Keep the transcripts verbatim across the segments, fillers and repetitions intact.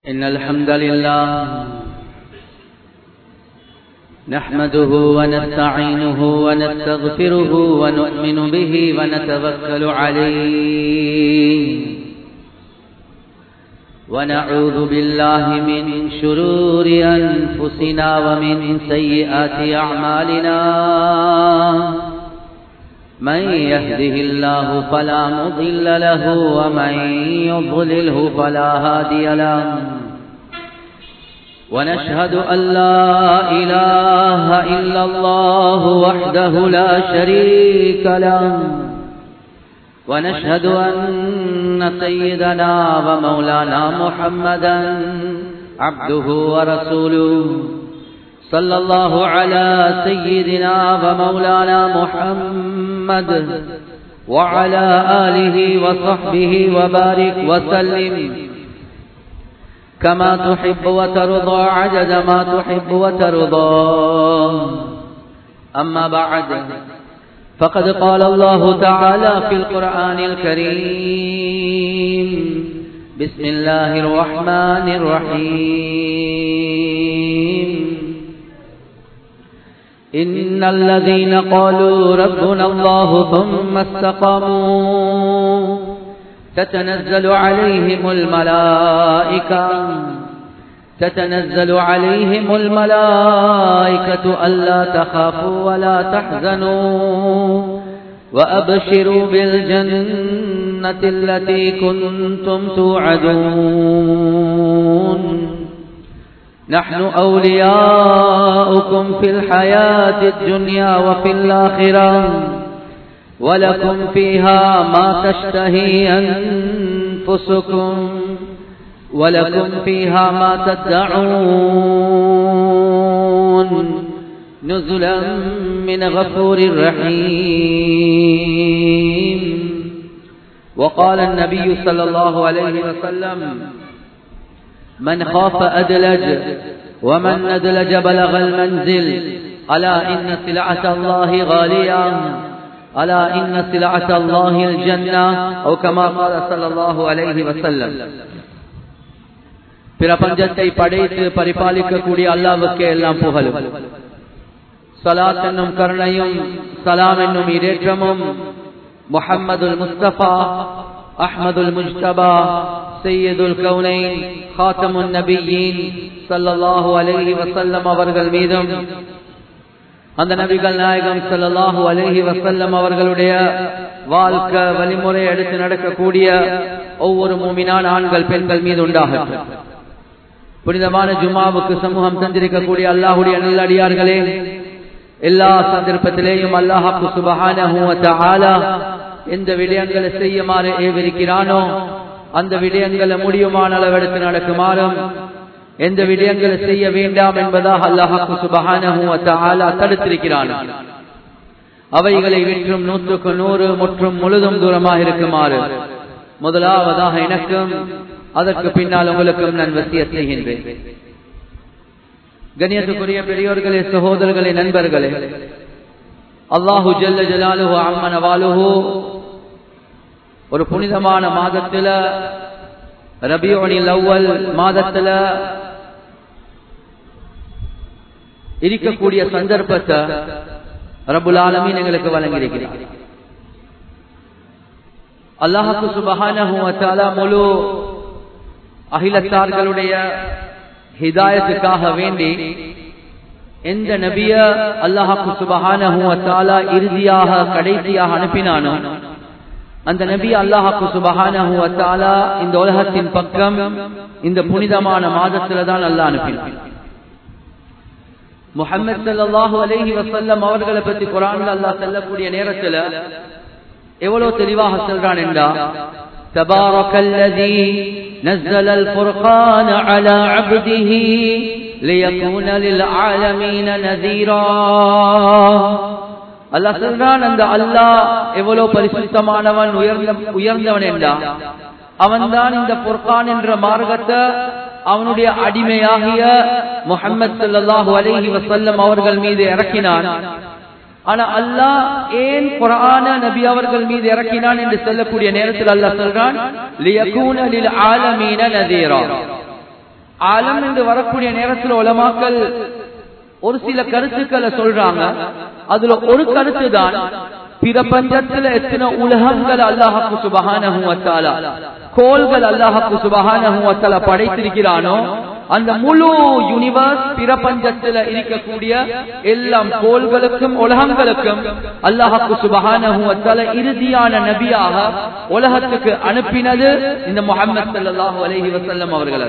إن الحمد لله نحمده ونستعينه ونستغفره ونؤمن به ونتوكل عليه ونعوذ بالله من شرور أنفسنا ومن سيئات أعمالنا من يهده الله فلا مضل له ومن يضلله فلا هادي له ونشهد أن لا إله إلا الله وحده لا شريك له ونشهد أن سيدنا ومولانا محمدا عبده ورسوله صلى الله على سيدنا ومولانا محمد وعلى آله وصحبه وبارك وسلم كما تحب وترضى عدد ما تحب وترضى. أما بعد فقد قال الله تعالى في القرآن الكريم بسم الله الرحمن الرحيم إن الذين قالوا ربنا الله ثم استقاموا تتنزل عليهم الملائكة تتنزل عليهم الملائكة ألا تخافوا ولا تحزنوا وأبشروا بالجنة التي كنتم توعدون نحن أولياؤكم في الحياة الدنيا وفي الآخرة ولكم فيها ما تشتهي أنفسكم ولكم فيها ما تدعون نزلا من غفور رحيم. وقال النبي صلى الله عليه وسلم من خاف أدلج ومن ندلج بلغ المنزل ألا إن سلعة الله غالية ألا إن سلعة الله الجنة أو كما قال صلى الله عليه وسلم. பிரபஞ்சத்தை படைத்து பரிபாலிக்கக்கூடிய அல்லாஹ்வுக்கே எல்லாம் புகழும். ஸலாத் என்னும் கருணையும் சலாம் என்னும் இரேற்றமும் முஹம்மதுல் முஸ்தபா அஹ்மதுல் முஜ்தபா சையதுல் கௌனைன் காத்தமுன் நபியீன் ஸல்லல்லாஹு அலைஹி வஸல்லம் அவர்கள் மீதும் அந்த நபிகள் நாயகம் ஸல்லல்லாஹு அலைஹி வஸல்லம் அவர்களுடைய வாழ்க்கை வழிமுறை எடுத்து நடக்கக்கூடிய ஒவ்வொரு மூமினான ஆண்கள் பெண்கள் மீது உண்டாகட்டும். புனிதமான ஜும்மாவுக்கு சமூகம் தந்திருக்கக்கூடிய அல்லாஹ்வுடைய நல்லடியார்களே, எல்லா சந்தர்ப்பத்திலேயும் அல்லாஹ் சுப்ஹானஹு வ தஆலா எந்த விடயங்களை செய்யுமாறு ஏவிருக்கிறானோ அந்த விடயங்களை முடியுமான அளவெடுத்து நடக்குமாறும் எந்த விடயங்களை செய்ய வேண்டாம் என்பதாக அல்லாஹ் சுப்ஹானஹு வ தஆலா தடுத்திருக்கிறான். அவைகளை விற்றும் நூற்றுக்கு நூறு முற்றும் முழுதும் தூரமாக இருக்குமாறு முதலாவதாக எனக்கும் அதற்கு பின்னால் உங்களுக்கும் நான் வசியத் செய்கின்றேன். கண்ணியத்துக்குரிய பெரியோர்களே, சகோதரர்களே, நண்பர்களே, அல்லாஹு ஜல்ல ஜலாலுஹு அம்ம நவாலுஹு ஒரு புனிதமான மாதத்துல ரபியுல் அவ்வல் மாதத்துல இருக்கக்கூடிய சந்தர்ப்பத்தை ரப்புல் ஆலமீன் எங்களுக்கு வழங்கியிருக்கிறார். அல்லாஹ் சுப்ஹானஹு வ தஆலா முழு அகிலத்தார்களுடைய ஹிதாயத்துக்காக வேண்டி எந்த நபிய அல்லாஹ் சுப்ஹானஹு வ தஆலா இறுதியாக கடைசியாக அனுப்பினானோ அந்த நபி அல்லாஹ் சுப்ஹானஹு வ தஆலா இந்த உலகத்தின் பக்கம் இந்த புனிதமான மாதத்துல தான் அல்லாஹ் அனுப்பினான். முஹம்மது ஸல்லல்லாஹு அலைஹி வஸல்லம் அவர்களை பற்றி குர்ஆன்ல அல்லாஹ் சொல்லக்கூடிய நேரத்துல எவ்வளவு தெளிவாக சொல்றான் என்றா, தபாரக்கல்லதி நஸ்ஸலல் ஃபுர்கான அலா அப்திஹி லியகூன லில் ஆலமீன நஸீரா. அல்லாஹ் சொல்றான், அந்த அல்லாஹ் எவ்வளவு பரிசுத்தமானவன், உயர்ந்த உயர்ந்தவன் என்றா அவன்தான் இந்த ஃபுர்கான் என்ற மார்க்கத்தை அவனுடைய அடிமையாகிய முஹம்மது ஸல்லல்லாஹு அலைஹி வஸல்லம் அவர்கள் மீது இறக்கினான். ஆனா அல்லாஹ் ஏன் குர்ஆனை நபி அவர்கள் மீது இறக்கினான் என்று சொல்லக்கூடிய நேரத்தில் அல்லாஹ் சொல்றான், லியகூன லில் ஆலமீன நஸீரா. ஆலம் என்று வரக்கூடிய நேரத்தில் உலமாக்கள் ஒரு சில கருத்துக்களை சொல்றாங்க. அதுல ஒரு கருத்து தான், பிரபஞ்சத்துல எத்தனை உலகங்கள் அல்லாஹ்வுக்கு சுப்ஹானஹு வ தஆலா கோள்கள் அல்லாஹ்வுக்கு சுப்ஹானஹு வ தஆலா படைத்திருக்கிறானோ அந்த முழு யூனிவர்ஸ் பிரபஞ்சத்துல இருக்கக்கூடிய எல்லாம் கோள்களுக்கும் உலகங்களுக்கும் அல்லாஹ்வுக்கு சுப்ஹானஹு வ தஆலா இறுதியான நபியாக உலகத்துக்கு அனுப்பினது இந்த முஹம்மது ஸல்லல்லாஹு அலைஹி வஸல்லம் அவர்கள்.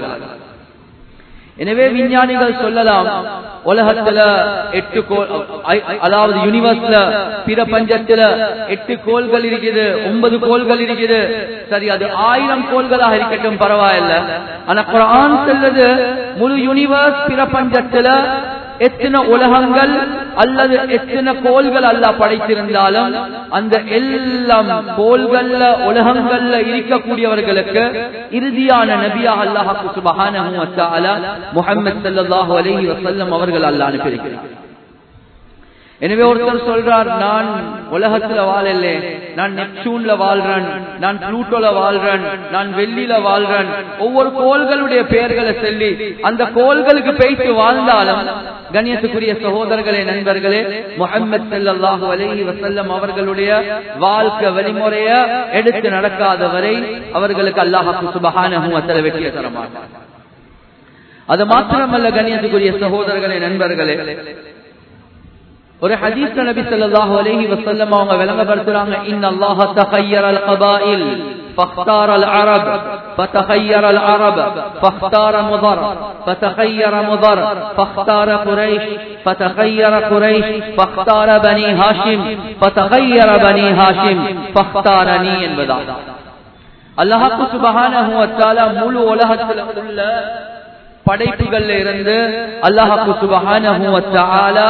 எனவே விஞ்ஞானிகள் சொல்லலாம், உலகத்துல எட்டு கோள், அதாவது யூனிவர்ஸ்ல பிரபஞ்சத்துல எட்டு கோள்கள் இருக்குது, ஒன்பது கோள்கள் இருக்குது. சரி, அது ஆயிரம் கோள்களாக இருக்கட்டும், பரவாயில்ல. ஆனா குர்ஆன் சொல்லுது முழு யூனிவர்ஸ் பிரபஞ்சத்துல எத்தனை உலகங்கள் அல்லது எத்தனை கோள்கள் அல்லாஹ் படைத்திருந்தாலும் அந்த எல்லாம் கோள்கள்ல உலகங்கள்ல இருக்கக்கூடியவர்களுக்கு இறுதியான நபியாக அல்லாஹ் சுப்ஹானஹு வ தஆலா முஹம்மது ஸல்லல்லாஹு அலைஹி வஸல்லம் அவர்கள் அல்லாஹ் அனுப்பியிருக்கிறார். எனவே ஒருத்தர் சொல்றார், நான் உலகத்துல வாழல, நான் நெப்சூன்ல வாழ்றேன், நான் புளூட்டோல வாழ்றேன், நான் வெள்ளியில வாழ்றேன், ஒவ்வொரு கோள்களுடைய பெயர்களை சொல்லி அந்த கோள்களுக்கு பேசி வாழ்ந்தாலும் கண்ணியத்துக்குரிய சகோதரர்களே, நண்பர்களே, முஹம்மது ஸல்லல்லாஹு அலைஹி வஸல்லம் அவர்களுடைய வாழ்க்கை வழிமுறைய எடுத்து நடக்காத வரை அவர்களுக்கு அல்லாஹ் சுப்ஹானஹு வ தஆலா வெற்றியை தர மாட்டார். அது மாத்திரமல்ல கண்ணியத்துக்குரிய சகோதரர்களே, நண்பர்களே, ஒரு ஹதீஸ்ல நபி ஸல்லல்லாஹு அலைஹி வஸல்லம் அவங்க விளங்கப்படுத்துறாங்க, இன்னல்லாஹ தகய்யரல் கபாயில் فاختار العرب فتخير العرب فاختار مضر فتخير مضر فاختار قريش فتخير قريش فاختار بني هاشم فتخير بني هاشم فاختارني என்பதா. அல்லாஹ் சுப்ஹானஹு வ தஆலா முழு உலகத்துல உள்ள படைப்புகள்ல இருந்து அல்லாஹ் சுப்ஹானஹு வ தஆலா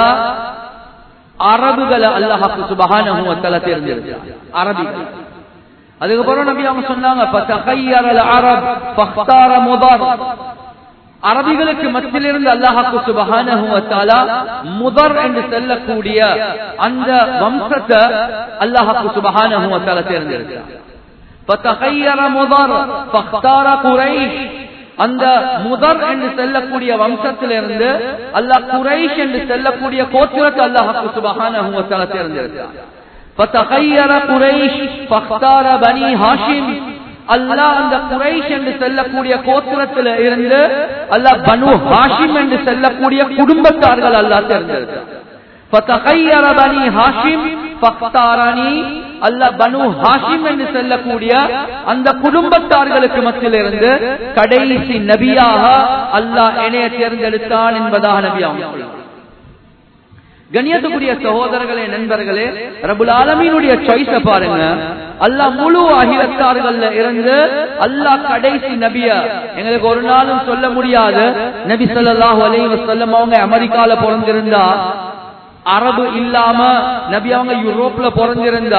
அரபுகளை அல்லாஹ் சுப்ஹானஹு வ தஆலா தேர்ந்தெடுத்தார். அரபிகள். அதுக்கப்புறம் நபி அவங்க சொன்னாங்க, ஃபதகய்யரல் அரப் ஃபக்தார முதர். அரபிகளுக்கு மத்தியிலிருந்து அல்லாஹ் சுப்ஹானஹு வ தஆலா முதர் என்று சொல்லக்கூடிய அந்த வம்சத்தை அல்லாஹ் சுப்ஹானஹு வ தஆலா தேர்ந்தெடுத்தார். ஃபதகய்யர முதர் ஃபக்தார குரைஷ். அந்த முதர் என்று செல்லக்கூடிய வம்சத்திலிருந்து அல்லாஹ் குரைஷ் என்று செல்லக்கூடிய கோத்திரத்தை அல்லாஹ் சுப்ஹானஹு வ தஆலா தேர்ந்தெடுத்தார். ஃபதகய்யர குரைஷ் ஃபக்தார பனி ஹாஷிம். அல்லாஹ் அந்த குரைஷ் என்று செல்லக்கூடிய கோத்திரத்தில் இருந்து அல்லாஹ் பனு ஹாஷிம் என்று செல்லக்கூடிய குடும்பத்தார்கள் அல்லாஹ் தேர்ந்தெடுத்தார். ஃபதகய்யர பனி ஹாஷிம் ஃபக்தாரனி. அல்லாஹ் பனு ஹாஷிம் என்று செல்லக்கூடிய அந்த குடும்பத்தார்களுக்கு மத்தியிலிருந்து கடைசி நபியாக அல்லாஹ் என்னைய தேர்ந்தெடுத்தான் என்பதாக நபி அவங்க சொல்றாங்க. கண்ணியத்துக்குரிய சகோதரர்களே, நண்பர்களே, ரப்புல் ஆலமீனுடைய சாய்ஸ பாருங்க. அல்லாஹ் முழு அகிலத்தார்கள்ல இருந்து அல்லாஹ் கடைசி நபிய எங்களுக்கு ஒரு நாளும் சொல்ல முடியாது. நபி ஸல்லல்லாஹு அலைஹி வஸல்லம் அவங்க அமெரிக்கால பிறந்திருந்தா, அரபு இல்லாம நபி அவங்க யூரோப்ல பிறந்திருந்தா,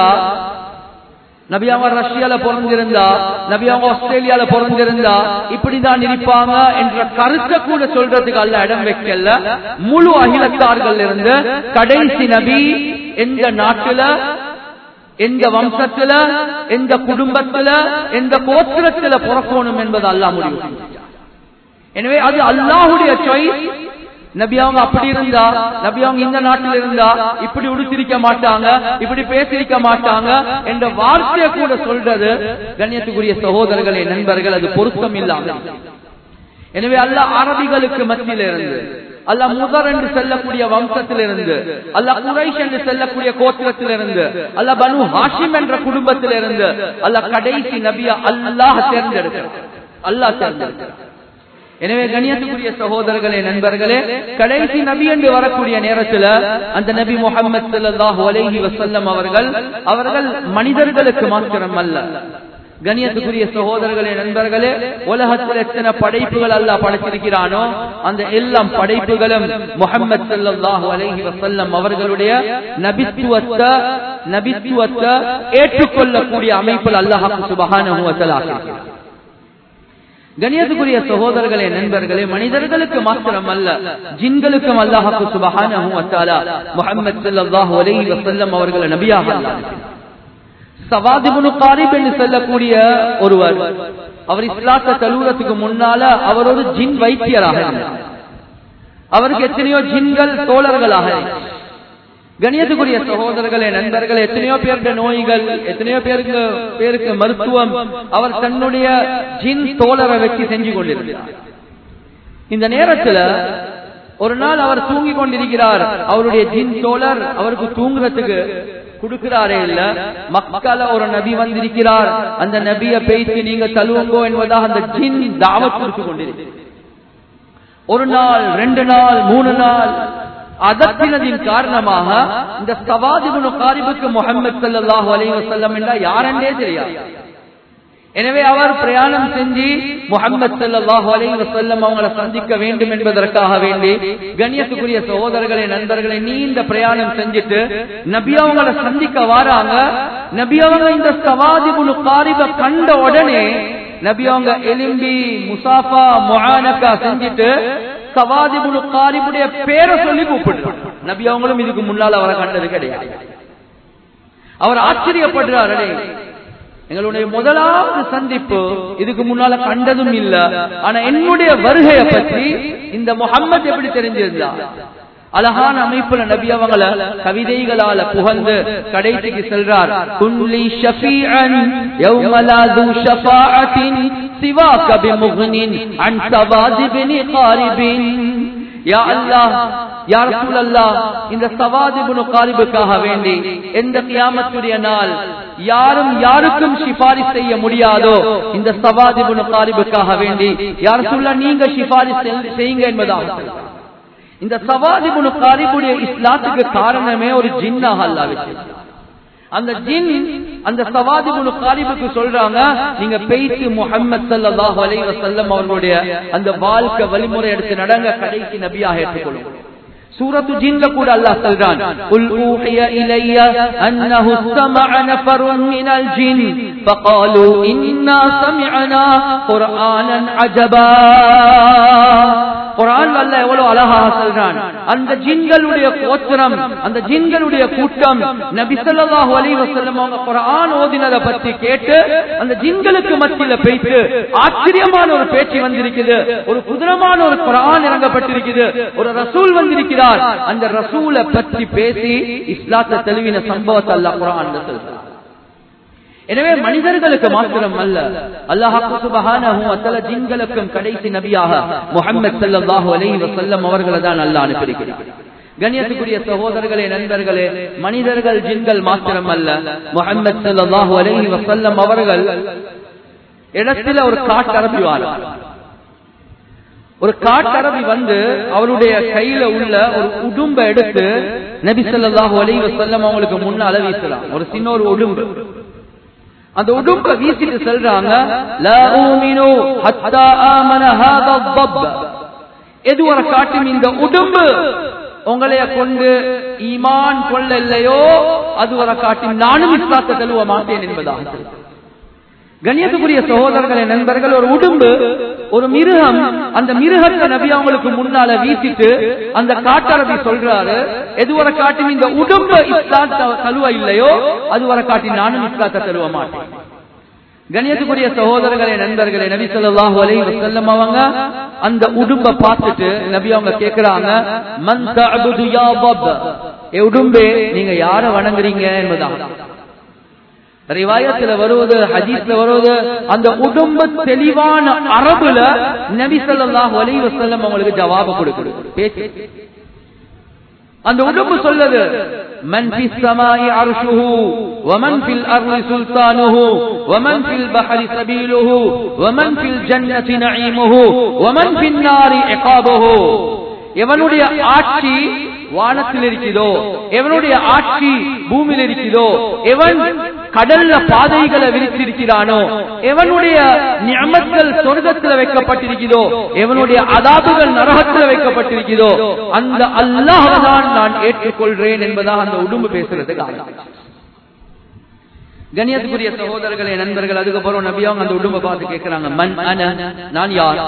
நபி அவங்க ரஷ்யால பிறந்திருந்தா, நபி அவங்க ஆஸ்திரேலியால பிறந்திருந்தா இப்படிதான் இருப்பாங்க என்ற கருத்தை கூட சொல்றதுக்கு அல்ல இடம் வைக்கல. முழு அகிலத்தார்கள் இருந்து கடைசி நபி எந்த நாட்டுல, எந்த வம்சத்துல, எந்த குடும்பத்துல, எந்த கோத்திரத்துல பிறக்கணும் என்பது அல்லாஹ் முடிவு செஞ்சார். எனவே அது அல்லாஹ்வுடைய சாய்ஸ். நபி அவங்க அப்படி இருந்தா, நபி அவங்க இந்த நாட்டில் இருந்தா இப்படி உடுத்திருக்க மாட்டாங்க, இப்படி பேசிருக்க மாட்டாங்க என்ற வார்த்தையை கூட சொல்றது கண்ணியத்துக்குரிய சகோதரர்களே, நண்பர்கள், அது பொருத்தம் இல்லாமல். எனவே அல்லாஹ் அரபிகளுக்கு மத்தியில இருந்து, அல்லாஹ் முதர் என்று செல்லக்கூடிய வம்சத்திலிருந்து, அல்லாஹ் குரைஷ் என்று செல்லக்கூடிய கோத்திரத்திலிருந்து, அல்லாஹ் பனு ஹாஷிம் என்ற குடும்பத்திலிருந்து அல்லாஹ் கடைசி நபியா அல்லாஹ் தேர்ந்தெடுக்கிறார். அல்லாஹ் தேர்ந்தெடுக்கிறார். எனவே கண்ணியத்துக்குரிய சகோதரர்களே, நண்பர்களே, கடைசி நபி என்று வரக்கூடிய நேரத்தில் அந்த நபி முஹம்மது ஸல்லல்லாஹு அலைஹி வஸல்லம் அவர்கள் அவர்கள் மனிதர்களுக்கு மாத்திரம் அல்ல. கண்ணியத்துக்குரிய சகோதரர்களே, நண்பர்களே, உலகத்தில் எத்தனை படைப்புகள் அல்லாஹ் படைத்திருக்கிறானோ அந்த எல்லாம் படைப்புகளும் முஹம்மது ஸல்லல்லாஹு அலைஹி வஸல்லம் அவர்களுடைய நபித்துவத்தை நபித்துவத்தை ஏற்றுக்கொள்ளக்கூடிய அமைப்பில் அல்லாஹ் சுப்ஹானஹு வ தஆலா ஆக்கியிருக்கிறார். கண்ணியத்துக்குரிய சகோதரர்களே, நண்பர்களே, மனிதர்களுக்கு மாத்திரம் அல்ல, ஜின்களுக்கும் அல்லாஹ் சுப்ஹானஹு வ தஆலா முஹம்மது ஸல்லல்லாஹு அலைஹி வஸல்லம் அவர்களை நபியாக அல்லாஹ். சவாத் இப்னு காரிப் என்று சொல்லக்கூடிய ஒருவர் அவர் இஸ்லாத்தை தழுவுறதுக்கு முன்னால அவர் ஒரு ஜின் வைத்தியராக இருந்தார். அவருக்கு எத்தனையோ ஜின்கள் தோழர்களாக. கணியத்துக்குரிய சகோதரர்களே, நண்பர்களே, எத்தனையோ பேருடைய நோய்கள், எத்தனையோ பேருக்கு பேருக்கு மருத்துவம் அவர் தன்னுடைய ஜின் தோழரை வச்சு செஞ்சு கொண்டிருக்கிறார். இந்த நேரத்துல ஒரு நாள் அவர் தூங்கி கொண்டிருக்கிறார். அவருடைய ஜின் தோழர் அவருக்கு தூங்குறதுக்கு கொடுக்கிறாரே இல்ல. மக்கால ஒரு நபி வந்திருக்கிறார், அந்த நபிய பேசி நீங்க தழுவுங்கோ என்பதாக அந்த ஜின் தாவத் கொடுத்து கொண்டிருக்கிறார். ஒரு நாள், ரெண்டு நாள், மூணு நாள் அதத்தினதின் காரணமாக இந்த சவாத் இப்னு காரிபுக்கு முஹம்மது ஸல்லல்லாஹு அலைஹி வஸல்லம் என்றா யாரென்றே தெரியாது. எனவே அவர் பிரயாணம் செஞ்சு முஹம்மது ஸல்லல்லாஹு அலைஹி வஸல்லம் அவங்களை சந்திக்க வேண்டும் என்பதற்காக வேண்டி, கண்ணியத்துக்குரிய சகோதரர்களே, நண்பர்களே, நீண்ட பிரயாணம் செஞ்சுட்டு நபி அவங்களை சந்திக்க வராங்க. நபி அவங்க இந்த சவாத் இப்னு காரிப கண்ட உடனே நபி அவங்க எலும்பி முசாஃபா முஆனகா செஞ்சுட்டு சவாத் இப்னு காரிபுடைய பேரை சொல்லி கூப்பிடுறாங்க. நபி அவங்களும் இதுக்கு முன்னால் அவரை கண்டது கிடையாது. அவர் ஆச்சரியப்படுறாரு, எங்களுடைய முதலாவது சந்திப்பு இதுக்கு முன்னால கண்டதும் இல்ல, ஆனா என்னுடைய வருகையை பற்றி இந்த முஹம்மது எப்படி தெரிஞ்சிருந்தா? அழகான அமைப்புல நபி அவங்கள கவிதைகளால புகழ்ந்து கடைசிக்கு செல்றார். குல்லி ஷஃபீஅன் யௌம லா து ஷஃபாஅத்தின் சிவாக பிமுக்னின் அன் சவாத் இப்னு காரிபின். யா அல்லாஹ், யா ரசூலல்லாஹ், இந்த சவாத் இப்னு காரிபுக்காக வேண்டி எந்த கியாமத்துடைய நாள் யாரும் யாருக்கும் சிபாரிஸ் செய்ய முடியாதோ, இந்த சவாத் இப்னு காரிபுக்காக வேண்டி யா ரசூலல்லாஹ் நீங்க சிபாரிஸ் செய்யுங்க என்பதாக. இந்த சவாத் இப்னு காரிபுடைய இஸ்லாத்துக்கு காரணமே ஒரு ஜின்னாக அல்லாஹ் வச்சிருக்கார். அந்த ஜின் அந்த சவாத் இப்னு காரிபுக்கு சொல்றாங்க, நீங்க பேசி முஹம்மது ஸல்லல்லாஹு அலைஹி வஸல்லம் அவர்களுடைய அந்த வாழ்க்கை வழிமுறை எடுத்து நடங்க, கடைசி நபியாக ஏற்றுக்கொள்ளுங்க. சூரத்து ஜின்ல கூட அல்லாஹ் சொல்றான், குல் ஊஹிய இலைய அன்னஹு ஸமஅ நஃபருன் மினல் ஜின் ஃபகாலு இன்னா ஸமிஅனா குர்ஆனன் அஜபா. குர்ஆன் அல்லாஹ் எவ்வளவு அழகாக சொல்றான். அந்த ஜின்களுடைய கோத்திரம், அந்த ஜின்களுடைய கூட்டம் நபி ஸல்லல்லாஹு அலைஹி வஸல்லம் அவங்க குர்ஆன் ஓதினதை பத்தி கேட்டு அந்த ஜின்களுக்கு மத்தியில பேசி ஆச்சரியமான ஒரு பேச்சு வந்திருக்குது, ஒரு புதுமையான ஒரு குர்ஆன் இறங்கப்பட்டிருக்குது, ஒரு ரசூல் வந்திருக்கிறார். அந்த ரசூலை பற்றி பேசி இஸ்லாத்தை தெளிவின சம்பவத்தை அல்லாஹ் குர்ஆன்ல சொல்றார். எனவே மனிதர்களுக்கு மாத்திரம் அல்ல, அல்லாஹ் சுப்ஹானஹு வ தஆலா ஜின்களுக்கும் கடைசி நபியாக முஹம்மது ஸல்லல்லாஹு அலைஹி வஸல்லம் அவர்களை தான் அல்லாஹ் அனுப்பியிருக்கிறார். கண்ணியத்துக்குரிய சகோதரர்களே, நண்பர்களே, மனிதர்கள் ஜின்கள் மாத்திரம் அல்ல, முஹம்மது ஸல்லல்லாஹு அலைஹி வஸல்லம் அவர்கள் இடத்துல ஒரு காட்டரபி வாரார். ஒரு காட்டரபி வந்து அவருடைய கையில உள்ள ஒரு உடும்பை எடுத்து நபி ஸல்லல்லாஹு அலைஹி வஸல்லம் அவங்களுக்கு முன்னால வீசலாம். ஒரு சின்ன ஒரு உடும்பு. அந்த உடும்பை வீசிட்டு சொல்றாங்க, லா ஊமினு ஹத்தா ஆமன ஹாதா ضب. எதுவரை காட்டும் இந்த உடும்பு உங்களைய கொண்டு ஈமான் கொள்ள இல்லையோ அதுவரை காட்டும் நானும் இஸ்லாத்தை தழுவ மாட்டேன் என்பதாக. கண்ணியத்துக்குரிய சகோதரர்களே, நண்பர்கள், ஒரு உடும்பு, ஒரு மிருகம், அந்த மிருகத்தை நபி அவங்களுக்கு முன்னால வீசிட்டு அந்த காட்டரபி சொல்றாரு, எதுவரை காட்டும் இந்த உடும்பு இஸ்லாத்தை தழுவ இல்லையோ அதுவரை காட்டி நானும் இஸ்லாத்தை தழுவ மாட்டேன். கண்ணியத்துக்குரிய சகோதரர்களே, நண்பர்களே, நபி ஸல்லல்லாஹு அலைஹி வஸல்லம் அவங்க அந்த உடும்பை பார்த்துட்டு நபி அவங்க கேக்குறாங்க, மன் தஅபுது யா ضب, ஏ உடும்பே நீங்க யார வணங்குறீங்க என்பதாக. ரிவாயத்துல வருவது, ஹதீஸ்ல வருவது, அந்த உடும்பு தெளிவான அரபுல நபி ஸல்லல்லாஹு அலைஹி வஸல்லம் அவங்களுக்கு ஜவாப் கொடுக்குது, பேச்சு. அந்த உடும்பு சொல்லுது, மன் ஃபிஸ் ஸமாஇ அர்ஷுஹு வமன் ஃபில் அர்ளி சுல்தானுஹு வமன் ஃபில் பஹரி சபீலுஹு வமன் ஃபில் ஜன்னதி நஈமுஹு வமன் ஃபின் நாரி இகாபுஹு. எவனுடைய ஆட்சி வானத்தில் இருக்கிறதோ, எவனுடைய ஆட்சி பூமியில் இருக்கிறதோ, எவன் கடல்ல பாதைகளை விரித்திருக்கிறானோ, எவனுடைய நிஅமத்கள் சொர்க்கத்தில் வைக்கப்பட்டிருக்கிறதோ, எவனுடைய அதாபுகள் நரகத்தில் வைக்கப்பட்டிருக்கிறதோ அந்த அல்லாஹ் தான் நான் ஏற்றுக்கொள்றேன் என்பதாக அந்த உடும்பு பேசுறதுக்கு ஆரம்பிச்சு. கண்ணியத்துக்குரிய சகோதரர்களே, நண்பர்கள், அதுக்கப்புறம் நபியாங்க அந்த உடும்பை பார்த்து கேட்கிறாங்க, மன் அன, நான் யார்?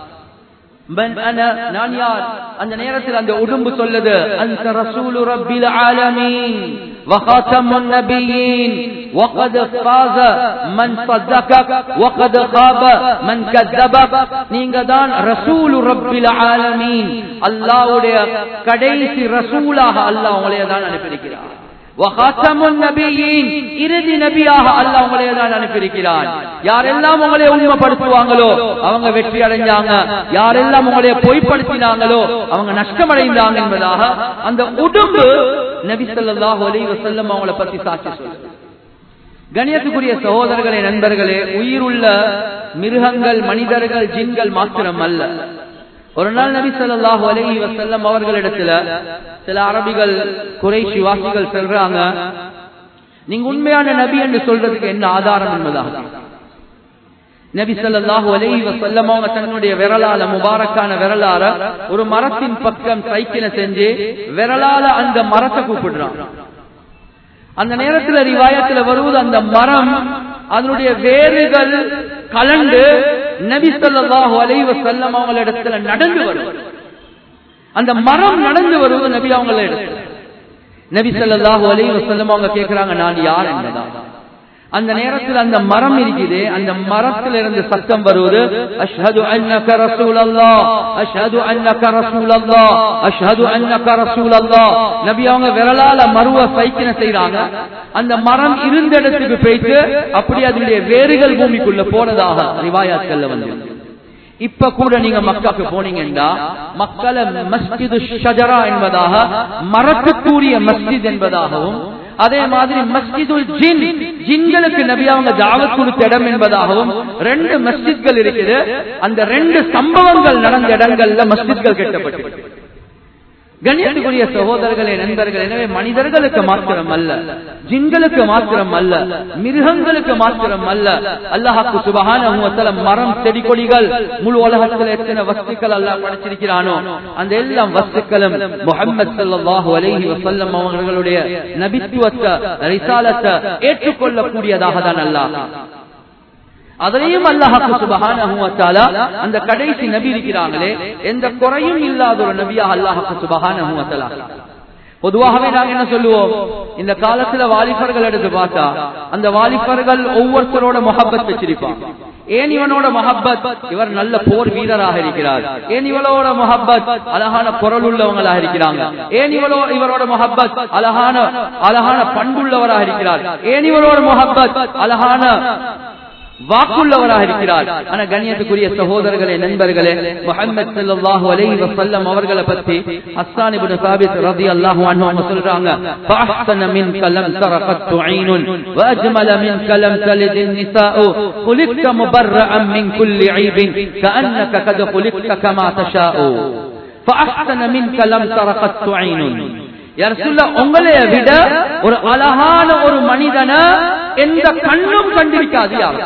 மன் அன, நான் யார்? அந்த நேரத்தில் அந்த உடும்பு சொல்லுது, அன்த ரசூலு ரப்பில் ஆலமீன், وخاتم النبيين وقد فاز من صدقك وقد خاب من كذبك. நீங்க தான் ரசூல் ரப்பில் ஆலமீன், அல்லாஹ்வுடைய கடைசி ரசூலாக அல்லாஹ் உங்களை தான் அனுப்பியிருக்கிறார். வகாத்தமுன் நபியீன், இறுதி நபியாக அல்லாஹ் உங்களை தான் அனுப்பியிருக்கிறான். யாரெல்லாம் உங்களை உண்மைப்படுத்துவாங்களோ அவங்க வெற்றி அடைஞ்சாங்க, யாரெல்லாம் உங்களை பொய்ப்படுத்தினாங்களோ அவங்க நஷ்டமடைந்தாங்க என்பதாக அந்த உடும்பு நபி ஸல்லல்லாஹு அலைஹி வஸல்லம் அவங்களை பத்தி சாட்சி சொல்லுது. கண்ணியத்துக்குரிய சகோதரர்களே, நண்பர்களே, உயிருள்ள மிருகங்கள், மனிதர்கள், ஜின்கள் மாத்திரம் அல்ல. ஒரு நாள் நபி ஸல்லல்லாஹு அலைஹி வஸல்லம் அவர்களிடத்துல சில அரபிகள், குறைஷி வாசிகள் சொல்றாங்க, நீங்க உண்மையான நபி என்று சொல்றதுக்கு என்ன ஆதாரம் என்பதாக. நபி ஸல்லல்லாஹு அலைஹி வஸல்லம் அவங்க தன்னுடைய விரலால, முபாரக்கான விரலால ஒரு மரத்தின் பக்கம் சைக்கிளை செஞ்சு விரலால அந்த மரத்தை கூப்பிடுறாங்க. அந்த நேரத்துல ரிவாயத்துல வருவது, அந்த மரம் அதனுடைய வேர்கள் கலண்டு நபி ஸல்லல்லாஹு அலைஹி வஸல்லம் அவங்களிடத்துல நடந்து வரும். அந்த மரம் நடந்து வருவது நபி அவங்களிடத்துல. நபி ஸல்லல்லாஹு அலைஹி வஸல்லம் அவங்க கேக்குறாங்க, நான் யார் என்பதா. அந்த நேரத்தில் அந்த மரம் இருக்குது, அந்த மரத்தில் இருந்து சத்தம் வருவது, அஷ்ஹது அன்னக ரசூலல்லாஹ், அஷ்ஹது அன்னக ரசூலல்லாஹ், அஷ்ஹது அன்னக ரசூலல்லாஹ். நபி அவங்க விரலால மருவ சைக்கின செய்றாங்க. அந்த மரம் இருந்த இடத்துக்கு போயிட்டு அப்படி அதனுடைய வேர்கள் பூமிக்குள்ள போனதாக ரிவாயாத்கள்ல வந்து. இப்ப கூட நீங்க மக்காக்கு போனீங்கன்னா மக்களை மஸ்ஜிது ஷஜரா என்பதாக, மரத்துக்குரிய மஸ்ஜித் என்பதாகவும், அதே மாதிரி மஸ்ஜிதுல் ஜின், ஜின்களுக்கு நபி அவங்க தாவத் கொடுத்த இடம் என்பதாகவும் ரெண்டு மஸ்ஜித்கள் இருக்குது. அந்த ரெண்டு சம்பவங்கள் நடந்த இடங்கள்ல மஸ்ஜித்கள் கட்டப்பட்டு. கண்ணியத்துக்குரிய சகோதரர்களே, நண்பர்கள், எனவே மனிதர்களுக்கு மாத்திரம் அல்ல, ஜின்களுக்கு மாத்திரம் அல்ல, மிருகங்களுக்கு மாத்திரம் அல்ல, அல்லாஹ் சுப்ஹானஹு வ தஆலா மரம், செடி கொடிகள், முழு உலகத்தில் எத்தனை வஸ்துக்கள் அல்லாஹ் படைச்சிருக்கிறானோ அந்த எல்லா வஸ்துக்களும் முஹம்மது ஸல்லல்லாஹு அலைஹி வஸல்லம் அவர்களுடைய நபித்துவத்தை, ரிசாலத்தை ஏற்றுக்கொள்ளக்கூடியதாக தான் அல்லாஹ். அதையும் அல்லாஹ் சுப்ஹானஹு வ தஆலா அந்த கடைசி நபி இருக்கிறாங்களே, எந்த குறையும் இல்லாத ஒரு நபியாக அல்லாஹ் சுப்ஹானஹு வ தஆலா. பொதுவாகவே நாங்க என்ன சொல்லுவோம், இந்த காலத்துல வாலிபர்கள் எடுத்து பார்த்தா அந்த வாலிபர்கள் ஒவ்வொருத்தரோட முஹப்பத் வச்சிருப்பாங்க. ஏன் இவனோட முஹப்பத், இவர் நல்ல போர் வீரராக இருக்கிறார். ஏன் இவளோட முஹப்பத், அழகான பொருள் உள்ளவங்களாக இருக்கிறாங்க. ஏன் இவளோ இவரோட முஹப்பத், அழகான அழகான பண்புள்ளவராக இருக்கிறார். ஏன் இவரோட முஹப்பத், அழகான வாக்குள்ளவராக இருக்கிறார். ஆனா கண்ணியத்துக்குரிய சகோதரர்களே, நண்பர்களே, முஹம்மது ஸல்லல்லாஹு அலைஹி வஸல்லம் அவர்களை பத்தி ஹஸ்ஸான் இப்னு சாபித் ரலியல்லாஹு அன்ஹு அவங்க சொல்றாங்க, ஃபஅஹ்ஸன மின் கலம் தரகத்து ஐனுன் வ அஜ்மல மின் கலம் தலிதின் நிசாஉ குலிக்த முபர்ரஅன் மின் குல்லி ஐபின் கஅன்னக கத் குலிக்த கமா தஷாஉ ஃபஅஹ்ஸன மின் கலம் தரகத்து ஐனுன். யா ரசூலல்லாஹ், உங்களைய விட ஒரு அழகான ஒரு மனிதனை எந்த கண்ணும் கண்டிருக்காது. யார்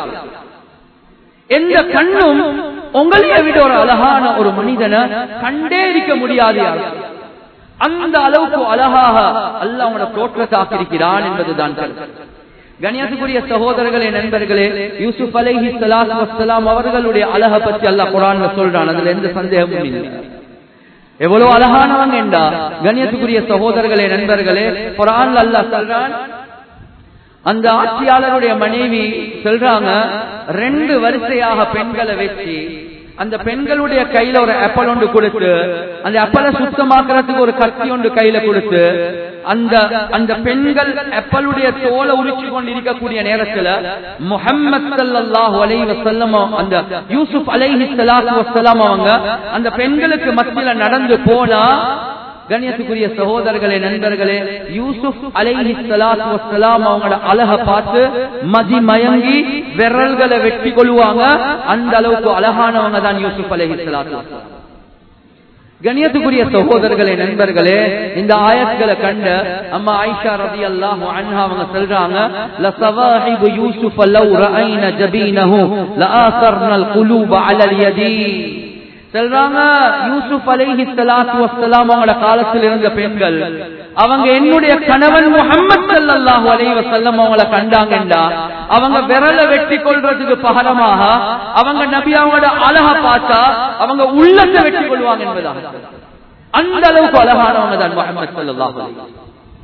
எந்த கண்ணும் உங்களைய விட ஒரு அழகான ஒரு மனிதனை கண்டே இருக்க முடியாது. யார் அந்த அளவுக்கு அழகாக அல்லாஹ் அவனோட தோற்றத்தை ஆக்கியிருக்கிறான் என்பதுதான் கருத்து. கண்ணியத்துக்குரிய சகோதரர்களே, நண்பர்களே, யூசுப் அலைஹிஸ்ஸலாத்து வஸ்ஸலாம் அவர்களுடைய அழகை பற்றி அல்லாஹ் குர்ஆன்ல சொல்றான். அதுல எந்த சந்தேகமும் இல்லை. எவ்வளவு அழகானவங்க என்றா, கண்ணியத்துக்குரிய சகோதரர்களே, நண்பர்களே, குர்ஆன்ல அல்லாஹ் சொல்றான், அந்த ஆட்சியாளருடைய மனைவி சொல்றாங்க, ரெண்டு வரிசையாக பெண்களை வச்சு அந்த பெண்களுடைய கையில ஒரு ஆப்பிள் ஒன்று கொடுத்து, அந்த ஆப்பிளை சுத்தமாக்குறதுக்கு ஒரு கத்தி ஒன்று கையில கொடுத்து, அந்த அந்த பெண்கள் ஆப்பிளுடைய தோலை உரிச்சு கொண்டு இருக்கக்கூடிய நேரத்துல முஹம்மது ஸல்லல்லாஹு அலைஹி வஸல்லம் அந்த யூசுப் அலைஹிஸ்ஸலாத்து வஸ்ஸலாம் அவங்க அந்த பெண்களுக்கு மத்தியில நடந்து போனா, கண்ணியத்துக்குரிய சகோதரர்களே, நண்பர்களே, யூசுப் அலைஹிஸ்ஸலாத்து வஸ்ஸலாம் அவங்களோட அழக பார்த்து மதி மயங்கி விரல்களை வெட்டி கொள்வாங்க. அந்த அளவுக்கு அழகானவங்க தான் யூசுப் அலைஹிஸ்ஸலாத்து வஸ்ஸலாம். கண்ணியத்துக்குரிய சகோதரர்களே, நண்பர்களே, இந்த ஆயத்களை கண்ட அம்மா ஆயிஷா ரலியல்லாஹு அன்ஹா அவங்க சொல்றாங்க, லஸவாஹிபு யூசுஃப லவ் ரஅய்ன ஜபீனஹு லஆஸர்னல் குலூப அலல் யதி. சொல்றாங்க, யூசுப் அலைஹிஸ்ஸலாத்து வஸ்ஸலாம் அவங்களோட காலத்தில் இருந்த பெண்கள், அவங்க என்னுடைய கணவன் முஹம்மது ஸல்லல்லாஹு அலைஹி வஸல்லம் அவங்கள கண்டாங்கண்டா அவங்க விரலை வெட்டி கொள்றதுக்கு பகரமாக அவங்க நபி அவங்களோட அழக பார்த்தா அவங்க உள்ளத்தை வெட்டி கொள்வாங்க என்பதாக. அந்த அளவுக்கு அழகானவங்க தான் முஹம்மது ஸல்லல்லாஹு அலைஹி வஸல்லம்.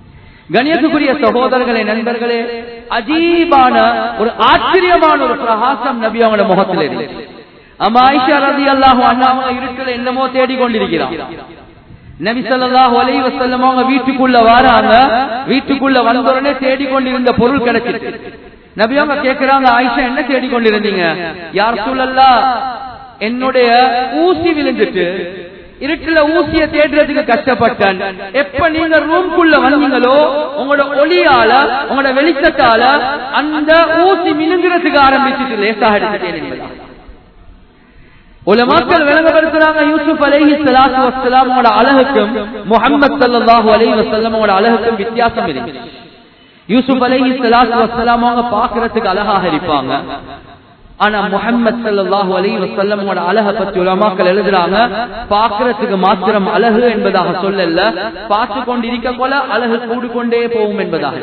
கணியத்துக்குரிய சகோதரர்களே, நண்பர்களே, அஜீபான ஒரு ஆச்சரியமான ஒரு பிரகாசம் நபி அவங்களோட முகத்தில் இருந்துச்சு. அம்மா ஆயிஷா ரலியல்லாஹு அன்ஹா அவங்க இருட்டுல என்னமோ தேடி கொண்டிருக்கிறாங்க. நபி ஸல்லல்லாஹு அலைஹி வஸல்லம் அவங்க வீட்டுக்குள்ள வராங்க. வீட்டுக்குள்ள வந்த உடனே தேடி கொண்டிருந்த பொருள் கிடைச்சிட்டு நபி அவங்க கேக்குறாங்க, ஆயிஷா என்ன தேடி கொண்டிருந்தீங்க? யா ரசூலல்லாஹ், என்னுடைய ஊசி விழுந்துட்டு இருட்டுல ஊசிய தேடுறதுக்கு கஷ்டப்பட்டேன். எப்ப நீங்க ரூம்குள்ள வந்தீங்களோ உங்களோட ஒளியால உங்களோட வெளிச்சத்தால அந்த ஊசி மினுங்கிறதுக்கு ஆரம்பிச்சுட்டு லேசாக எடுத்துட்டேன். உலமாக்கள் விளங்கப்படுத்துறாங்க, யூசுப் அலைஹி ஸலாத்து வஸ்ஸலாம் அவங்களோட அழகுக்கும் முஹம்மது ஸல்லல்லாஹு அலைஹி வஸல்லம் அவங்களோட அழகுக்கும் வித்தியாசம் இருக்கு. யூசுப் அலைஹி ஸலாத்து வஸ்ஸலாம் அவங்க பார்க்கிறதுக்கு அழகாக இருப்பாங்க. ஆனா முஹம்மது ஸல்லல்லாஹு அலைஹி வஸல்லம் அவங்களோட அழகை பத்தி உலமாக்கள் எழுதுறாங்க, பார்க்கிறதுக்கு மாத்திரம் அழகு என்பதாக சொல்லல, பார்த்து கொண்டிருக்க போல அழகு கூடு கொண்டே போகும் என்பதாக.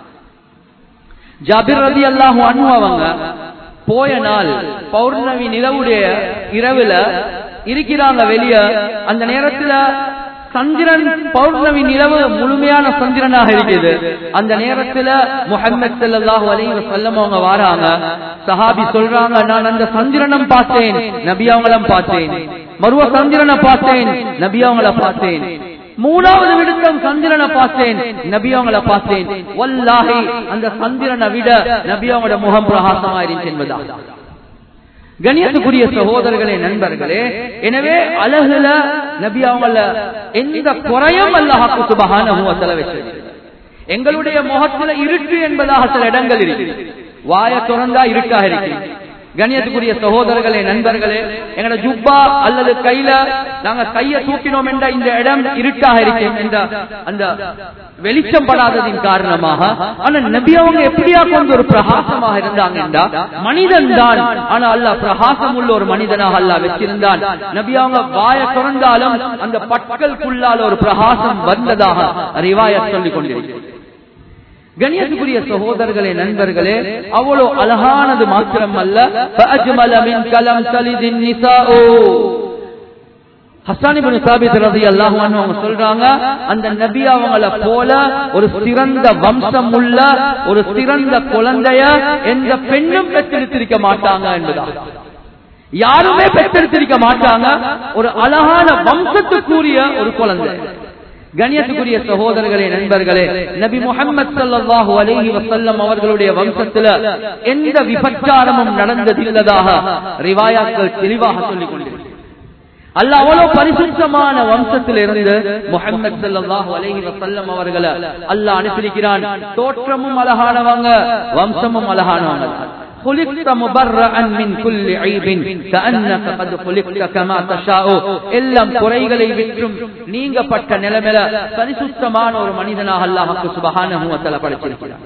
ஜாபிர் ரலியல்லாஹு அன்ஹு அவங்க போய நாள் பௌர்ணமி நிலவுடைய இரவுல இருக்கிறாங்க வெளிய. அந்த நேரத்துல சந்திரன் பௌர்ணமி நிலவு முழுமையான சந்திரனாக இருக்குது. அந்த நேரத்துல முஹம்மது ஸல்லல்லாஹு அலைஹி வஸல்லம் அவங்க வராங்க. சஹாபி சொல்றாங்க, நான் அந்த சந்திரனம் பார்த்தேன், நபி அவங்களும் பார்த்தேன். மறுவ சந்திரனை பார்த்தேன், நபி அவங்கள பார்த்தேன். மூணாவது விடுத்தம் சந்திரனை பார்த்தேன், நபி அவங்கள பார்த்தேன். வல்லாஹி அந்த சந்திரனை விட நபி அவங்களோட முகம் பிரகாசமா இருந்துச்சு என்பதா. கணியத்துக்குரிய சகோதரர்களே, நண்பர்களே, எனவே அழகுல நபி அவங்கள எந்த குறையும் அல்லாஹ் சுப்ஹானஹு வ தஆலா வச்சிருக்கார். எங்களுடைய முகத்துல இருட்டு என்பதாக சில இடங்கள் இருக்கு. வாய திறந்தா இருட்டாக இருக்கு. கணியத்துக்குரிய சகோதரர்களே, நண்பர்களே, எங்கட ஜுப்பா அல்லது கையில நாங்க கைய தூக்கினோம் என்ற இந்த இடம் இருட்டாக இருக்கும் என்ற அந்த வெளிச்சம் படாததின் காரணமாக. ஆனா நபி அவங்க எப்படியா கொண்டு ஒரு பிரகாசமாக இருந்தாங்க என்றா மனிதன் தான். ஆனா அல்லாஹ் பிரகாசம் உள்ள ஒரு மனிதனாக அல்லாஹ் வச்சிருந்தான். நபி அவங்க வாய திறந்தாலும் அந்த பற்களுக்குள்ளால ஒரு பிரகாசம் வந்ததாக ரிவாயத் சொல்லிக் கொண்டிருக்கிறது. கணியத்துக்குரிய சகோதரர்களே, நண்பர்களே, அவ்வளவு அழகானது மாத்திரம் அல்ல, ஹஸ்ஸான் இப்னு சாபித் ரலியல்லாஹு அன்ஹு அவங்க சொல்றாங்க, அந்த நபி அவங்கள போல ஒரு சிறந்த வம்சம் உள்ள ஒரு சிறந்த குழந்தைய எந்த பெண்ணும் பெற்றெடுத்திருக்க மாட்டாங்க என்பதா. யாருமே பெற்றெடுத்திருக்க மாட்டாங்க. ஒரு அழகான வம்சத்துக்குரிய ஒரு குழந்தை. கணியத்துக்குரிய சகோதரர்களே, நண்பர்களே, நபி முஹம்மது ஸல்லல்லாஹு அலைஹி வஸல்லம் அவர்களுடைய வம்சத்துல எந்த விபச்சாரமும் நடந்ததில்லதாக ரிவாயாக்கள் தெளிவாக சொல்லிக் கொண்டிருக்கிறது. அல்லாஹ் அவ்வளவு பரிசுத்தமான வம்சத்தில் இருந்து முஹம்மது ஸல்லல்லாஹு அலைஹி வஸல்லம் அவர்களை அல்லாஹ் அனுப்பியிருக்கிறான். தோற்றமும் அழகானவங்க, வம்சமும் அழகானவங்க. خلقت مبرئا من كل عيب كأنك قد خلقت كما تشاء. எல்லாம் குறைகளை விட்டும் நீங்கப்பட்ட நிலைமையில பரிசுத்தமான ஒரு மனிதனாக அல்லாஹ் சுப்ஹானஹு வ தஆலா படைத்திருக்கிறார்.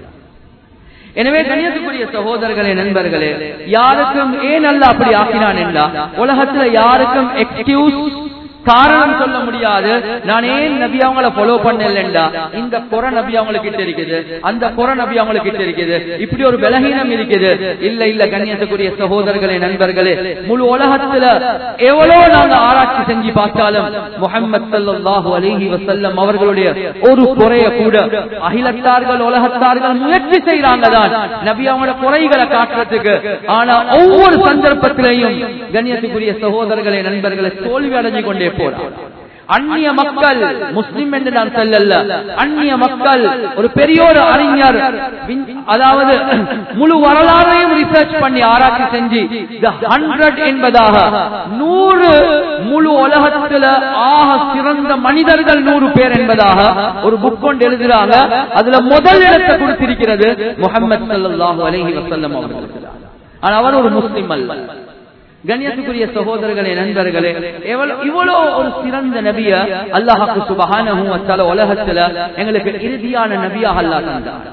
எனவே கணியத்துக்குரிய சகோதரர்களே, நண்பர்களே, யாருக்கும் ஏன் அல்லாஹ் அப்படி ஆக்கினான் என்றா உலகத்துல யாருக்கும் எக்ஸ்கியூஸ் காரணம் சொல்ல முடியாது. நான் ஏன் நபி அவங்கள ஃபாலோ பண்ணலண்டா இந்த குறை நபி அவங்களுக்கு கிட்ட இருக்குது, அந்த குறை நபி அவங்களுக்கு கிட்ட இருக்குது, இப்படி ஒரு பலகீனம் இருக்குது. இல்ல இல்ல கண்ணியத்துக்குரிய சகோதரர்களே, நண்பர்களே, முழு உலகத்துல எவ்வளவு நாங்க ஆராய்ச்சி செஞ்சு பார்த்தாலும் முஹம்மது ஸல்லல்லாஹு அலைஹி வஸல்லம் அவர்களுடைய ஒரு குறைய கூட அகிலத்தார்கள் உலகத்தார்கள் முயற்சி செய்யறாங்க தான் நபி அவங்களோட குறைகளை காட்டுறதுக்கு. ஆனா ஒவ்வொரு சந்தர்ப்பத்திலையும் கண்ணியத்துக்குரிய சகோதரர்களே, நண்பர்களை தோல்வி அடைஞ்சு கொண்டே போறார். அந்நிய மக்கள், முஸ்லிம் என்று நான் சொல்லல, அந்நிய மக்கள் ஒரு பெரிய ஒரு அறிஞர், அதாவது முழு வரலாறையும் ரிசர்ச் பண்ணி ஆராய்ச்சி செஞ்சு தி ஹண்ட்ரட் என்பதாக நூறு முழு உலகத்துல ஆக சிறந்த மனிதர்கள் நூறு பேர் என்பதாக ஒரு புக் கொண்டு எழுதுறாங்க. அதுல முதல் இடத்தை கொடுத்திருக்கிறது முஹம்மது ஸல்லல்லாஹு அலைஹி வஸல்லம் அவர்கள். ஆனா அவர் ஒரு முஸ்லிம் அல்ல. கண்ணியத்துக்குரிய சகோதரர்களே, நண்பர்களே, இவ்வளவு ஒரு சிறந்த நபிய அல்லாஹ் சுப்ஹானஹு வ தஆலா உலகத்துல எங்களுக்கு இறுதியான நபியாக அல்லாஹ் தந்தார்.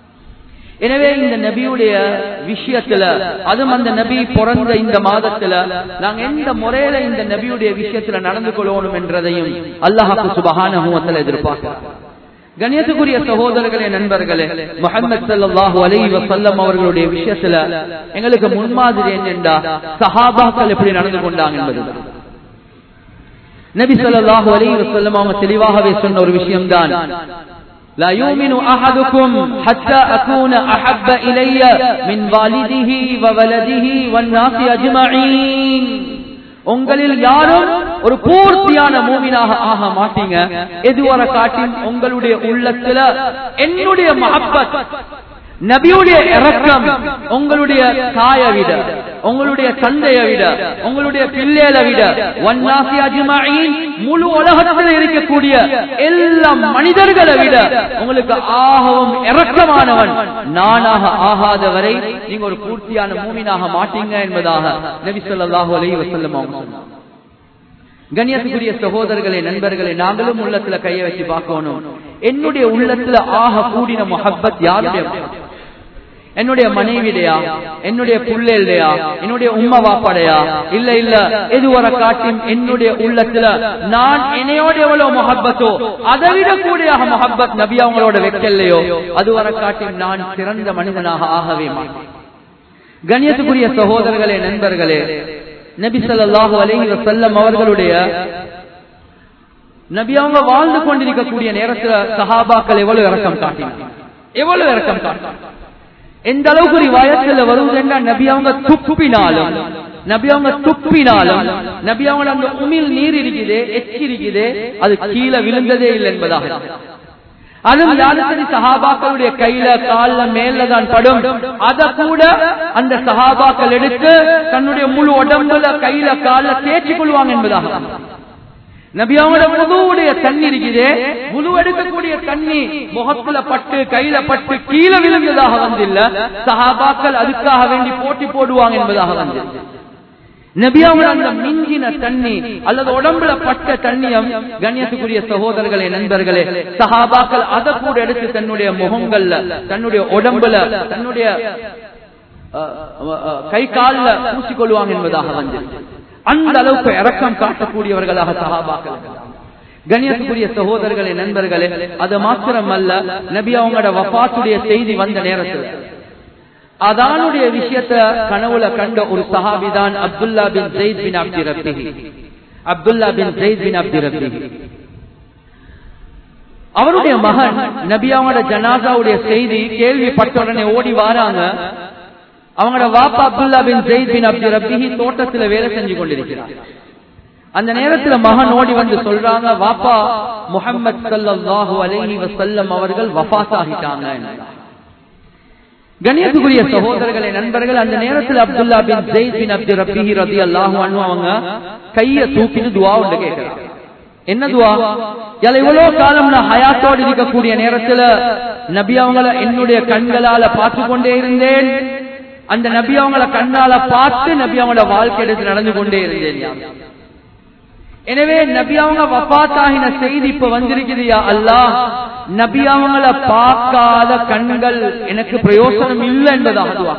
எனவே இந்த நபியுடைய விஷயத்துல, அதுவும் அந்த நபி பிறந்த இந்த மாதத்துல நாங்க எந்த முறையில இந்த நபியுடைய விஷயத்துல நடந்து கொள்ளணும் என்றதையும் அல்லாஹ் சுப்ஹானஹு வ தஆலா எதிர்பார்க்கிறார். கண்ணியத்துக்குரிய சகோதரர்களே, நண்பர்களே, முஹம்மது ஸல்லல்லாஹு அலைஹி வஸல்லம் அவர்களுடைய விஷயத்துல எங்களுக்கு முன்மாதிரி என்னென்றா சஹாபாக்கள் எப்படி நடந்து கொண்டாங்க என்பது. நபி ஸல்லல்லாஹு அலைஹி வஸல்லம் அவங்க தெளிவாகவே சொன்ன ஒரு விஷயம்தான், லா யூமினு அஹதுக்கும் ஹத்தா அகூன அஹப்ப இலைய மின் வாலிதிஹி வ வலதிஹி வன் நாஸி அஜ்மஈன். உங்களில் யாரும் ஒரு பூர்த்தியான மூமினாக ஆக மாட்டீங்க எதுவரை காட்டின் உங்களுடைய உள்ளத்துல என்னுடைய மஹப்பத், நபியுடைய இரக்கம் உங்களுடைய தாயை விட, உங்களுடைய தந்தையை விட, உங்களுடைய பிள்ளைகளை விட, வன்னாசி அஜ்மஈன் முழு உலகத்தில் இருக்கக்கூடிய எல்லா மனிதர்களை விட உங்களுக்கு ஆகவும் இரக்கமானவன் நானாக ஆகாதவரை நீங்க ஒரு பூர்த்தியான மூமினாக மாட்டீங்க என்பதாக நபி ஸல்லல்லாஹு அலைஹி வஸல்லம் சொன்னார். கண்ணியத்துக்குரிய சகோதரர்களே, நண்பர்களே, நாங்களும் உள்ளத்துல கையை வச்சு பார்க்கணும். என்னுடைய உள்ளத்துல ஆக கூடின முஹப்பத் யாருடைய? என்னுடைய மனைவிடையா, என்னுடைய புள்ளையா, என்னுடைய உம்மா வாப்பாடையா? இல்ல இல்ல, எதுவரை காட்டும் என்னுடைய உள்ளத்துல நான் என்னையோட எவ்வளவு முஹப்பத்தோ அதை விட கூடிய முஹப்பத் நபி அவங்களோட வைக்கலையோ அதுவரை காட்டும் நான் சிறந்த மனிதனாக ஆகவே மாட்டேன். கண்ணியத்துக்குரிய சகோதரர்களே, நண்பர்களே, நபி ஸல்லல்லாஹு அலைஹி வஸல்லம் அவர்களுடைய நபி அவங்க வாழ்ந்து கொண்டிருக்கக்கூடிய நேரத்துல சஹாபாக்கள் எவ்வளவு இரக்கம் காட்டினாங்க, எவ்வளவு இரக்கம் காட்டினாங்க. எந்த அளவுக்கு ரிவாயத்துல வருவதுன்னா, நபி அவங்க துப்பினாலும் நபி அவங்க துப்பினாலும் நபி அவங்க அந்த உமிழ் நீர் இருக்குது, எச்சி இருக்குது, அது கீழே விழுந்ததே இல்லை என்பதாக. அதுவும் யாரு சஹாபாக்களுடைய கையில கால்ல மேலதான் படும், அத கூட அந்த சஹாபாக்கள் எடுத்து தன்னுடைய முழு உடம்புல கையில கால்ல தேய்ச்சி கொள்வாங்க என்பதாக. நபி அவங்களோட வுதுவுடைய தண்ணி இருக்குது, வுது எடுக்கக்கூடிய தண்ணி முகத்துல பட்டு கையில பட்டு கீழே விழுந்ததாக வந்தில்ல, சஹாபாக்கள் அதுக்காக வேண்டி போட்டி போடுவாங்க என்பதாக வந்து. நபி அவங்க அந்த மிஞ்சின தண்ணி அல்லது உடம்புல பட்ட தண்ணியம், கண்ணியத்துக்குரிய சகோதரர்களே, நண்பர்களே, சஹாபாக்கள் அதை கூட எடுத்து தன்னுடைய முகங்கள்ல, தன்னுடைய உடம்புல, தன்னுடைய கை கால்ல பூசிக்கொள்வாங்க என்பதாக வந்து. அந்த அளவுக்கு இரக்கம் காட்டக்கூடியவர்களாக சஹாபாக்கள். கண்ணியத்துக்குரிய சகோதரர்களே, நண்பர்களே, அது மாத்திரம் அல்ல, நபி அவங்களோட வஃபாத்துடைய செய்தி வந்த நேரத்தில் அதானுடைய விஷயத்தை கனவுல கண்ட ஒரு சஹாபிதான் அப்துல்லா பின் ஸைத் பின் அப்தி ரப்பிஹி. அப்துல்லா பின் ஸைத் பின் அப்தி ரப்பிஹி அவருடைய மகன் நபி அவங்களோட ஜனாசாவுடைய செய்தி கேள்விப்பட்ட உடனே ஓடி வாராங்க. அவங்களோட வாப்பா அப்துல்லா பின் ஸைத் பின் அப்தி ரப்பிஹி தோட்டத்துல வேலை செஞ்சு கொண்டிருக்கிறார். அந்த நேரத்துல மகன் ஓடி வந்து சொல்றாங்க, வாப்பா முஹம்மது ஸல்லல்லாஹு அலைஹி வஸல்லம் அவர்கள் வஃபாத் ஆகிட்டாங்க. கண்ணியத்துக்குரிய சகோதரர்களே, நண்பர்கள், அந்த நேரத்தில் அப்துல்லா பின் ஸைத் பின் அப்தி ரப்பிஹி ரலியல்லாஹு அன்ஹு அவங்க கையை தூக்கிட்டு துஆ ஒன்று கேட்கிறாங்க. என்ன துஆ? யால இவ்வளவு காலம் நான் ஹயாத்தோடு இருக்கக்கூடிய நேரத்துல நபி அவங்கள என்னுடைய கண்களால பார்த்து கொண்டே இருந்தேன், அந்த நபி அவங்கள கண்ணால பார்த்து நபி அவங்களோட வாழ்க்கை எடுத்து நடந்து கொண்டே இருந்தேன். எனவே நபி அவங்க வஃபாத் ஆகின செய்தி இப்ப வந்திருக்குது. யா அல்லாஹ், நபி அவங்கள பார்க்காத கண்கள் எனக்கு பிரயோசனம் இல்லை என்பதாக துஆ.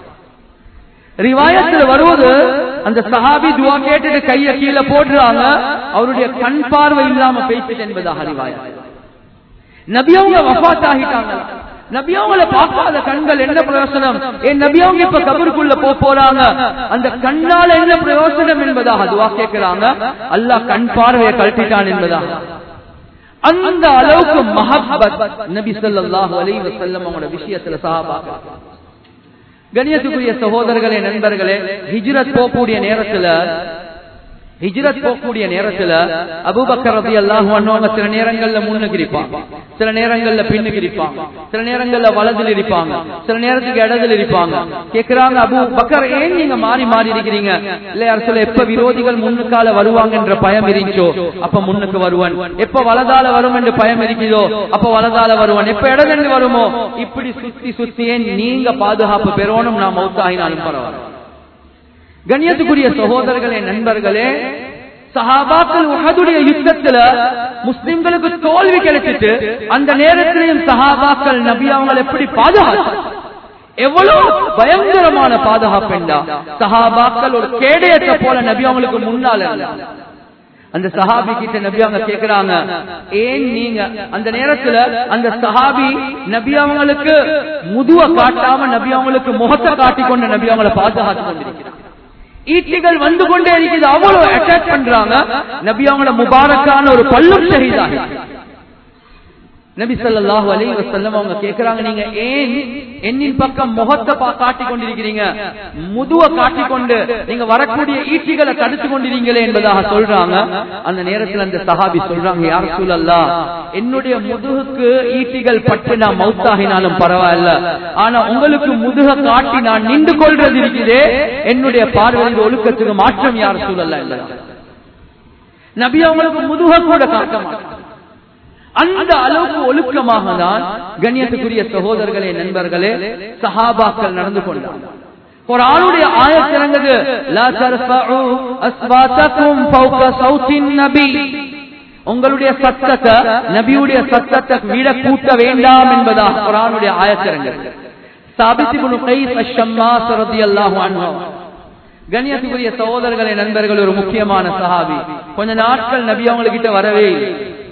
ரிவாயத்தில் வருவது, அந்த சஹாபி துஆ கேட்டுட்டு கையை கீழே போடுறாங்க, அவருடைய கண் பார்வை இல்லாம பேசிட்டு என்பதாக ரிவாயத். நபி அவங்க வஃபாத் ஆகிட்டாங்க, நபி அவங்கள பார்க்காத கண்கள் என்ன பிரயோசனம்? ஏன் நபி அவங்க இப்ப கபருக்குள்ள போறாங்க, அந்த கண்ணால என்ன பிரயோசனம் என்பதாக துஆ கேட்கிறாங்க. அல்லாஹ் கண் பார்வையை கழட்டிட்டான் என்பதாக. அந்த அளவுக்கு மஹப்பத் நபி ஸல்லல்லாஹு அலைஹி வஸல்லம் அவங்களோட விஷயத்துல சஹாபாக்கள். கண்ணியத்துக்குரிய சகோதரர்களே, நண்பர்களே, ஹிஜ்ரத் போகக்கூடிய நேரத்துல ஹிஜ்ரத் போகக்கூடிய நேரத்துல அபூபக்கர் ரலியல்லாஹு அன்ஹு சில நேரங்கள்ல முன்னுக்கு இருப்பாங்க, சில நேரங்கள்ல பின்னுக்கு இருப்பாங்க, சில நேரங்கள்ல வலதுல இருப்பாங்க, சில நேரத்துக்கு இடத்துல இருப்பாங்க. கேக்குறாங்க, அபூ பக்கர் ஏன் நீங்க மாறி மாறி இருக்கிறீங்க? இல்ல யார் சொல்ல, எப்ப விரோதிகள் முன்னுக்கால வருவாங்க என்ற பயம் இருந்துச்சோ அப்ப முன்னுக்கு வருவான், எப்ப வலதால வரும் என்று பயம் இருக்குதோ அப்ப வலதால வருவான், எப்ப இடதென்று வருமோ இப்படி சுத்தி சுத்தி ஏன் நீங்க பாதுகாப்பு பெறணும், நான் மௌத்தாகினாலும் பரவாயில்ல. கண்ணியத்துக்குரிய சகோதரர்களே, நண்பர்களே, சஹாபாக்கள் உஹதுடைய யுத்தத்துல முஸ்லிம்களுக்கு தோல்வி கிடைச்சிட்டு அந்த நேரத்திலையும் சஹாபாக்கள் நபி அவங்களை எப்படி பாதுகாத்து, எவ்வளவு பயங்கரமான பாதுகாப்பு என்றா, சஹாபாக்கள் ஒரு கேடயத்தை போல நபி அவங்களுக்கு முன்னால. அந்த சஹாபி கிட்ட நபி அவங்க கேக்குறாங்க, ஏன் நீங்க அந்த நேரத்துல அந்த சஹாபி நபி அவங்களுக்கு முதுவ காட்டாம நபி அவங்களுக்கு முகத்தை காட்டிக்கொண்டு நபி அவங்களை பாதுகாத்து கொண்டிருக்கிறாங்க. ஈட்டிகள் வந்து கொண்டே இருக்குது, அவ்வளவு அட்டாக் பண்றாங்க. நபி அவங்கள முபாரக்கான ஒரு பல்லும் ஷஹீதாக. நபி ஸல்லல்லாஹு அலைஹி வஸல்லம் அவங்க கேக்குறாங்க, நீங்க ஏன் என்னின் பக்கம் முகத்தை காட்டிக் கொண்டிருக்கிறீங்க, முதுவை காட்டிக் கொண்டு நீங்க வரக்கூடிய ஈட்டிகளை தடுத்து கொண்டிருக்கீங்களே என்பதாக சொல்றாங்க. அந்த நேரத்தில் அந்த சஹாபி சொல்றாங்க, யா ரசூலல்லாஹ், என்னுடைய முதுகுக்கு ஈட்டிகள் பட்டு நான் மௌத்தாகினாலும் பரவாயில்ல, ஆனா உங்களுக்கு முதுக காட்டி நான் நின்று கொள்றது இருக்குதே, என்னுடைய பார்வையில் ஒழுக்கத்துக்கு மாற்றம் யா ரசூலல்லாஹ் என்பதாக. நபி அவங்களுக்கு முதுக கூட காட்ட மாட்டாங்க. அந்த அளவுக்கு ஒழுக்கமாக தான் கண்ணியத்துக்குரிய சகோதரர்களே, நண்பர்களே, சஹாபாக்கள் நடந்து கொண்டாங்க. குர்ஆனுடைய ஆயத் இறங்குது, லா தர்ஃபஉ அஸ்வாதகும் ஃபௌக ஸௌத்தின் நபி, உங்களுடைய சத்தத்தை நபியுடைய சத்தத்தை விட கூட்ட வேண்டாம் என்பதாக குர்ஆனுடைய ஆயத் இறங்குது. சாபித் இப்னு கைஸ் அஷ்-ஷம்மாஸ் ரலியல்லாஹு அன்ஹு, கண்ணியத்துக்குரிய சகோதரர்களே, நண்பர்கள், ஒரு முக்கியமான சஹாபி. கொஞ்ச நாட்கள் நபி அவங்க கிட்ட வரவே இல்லை.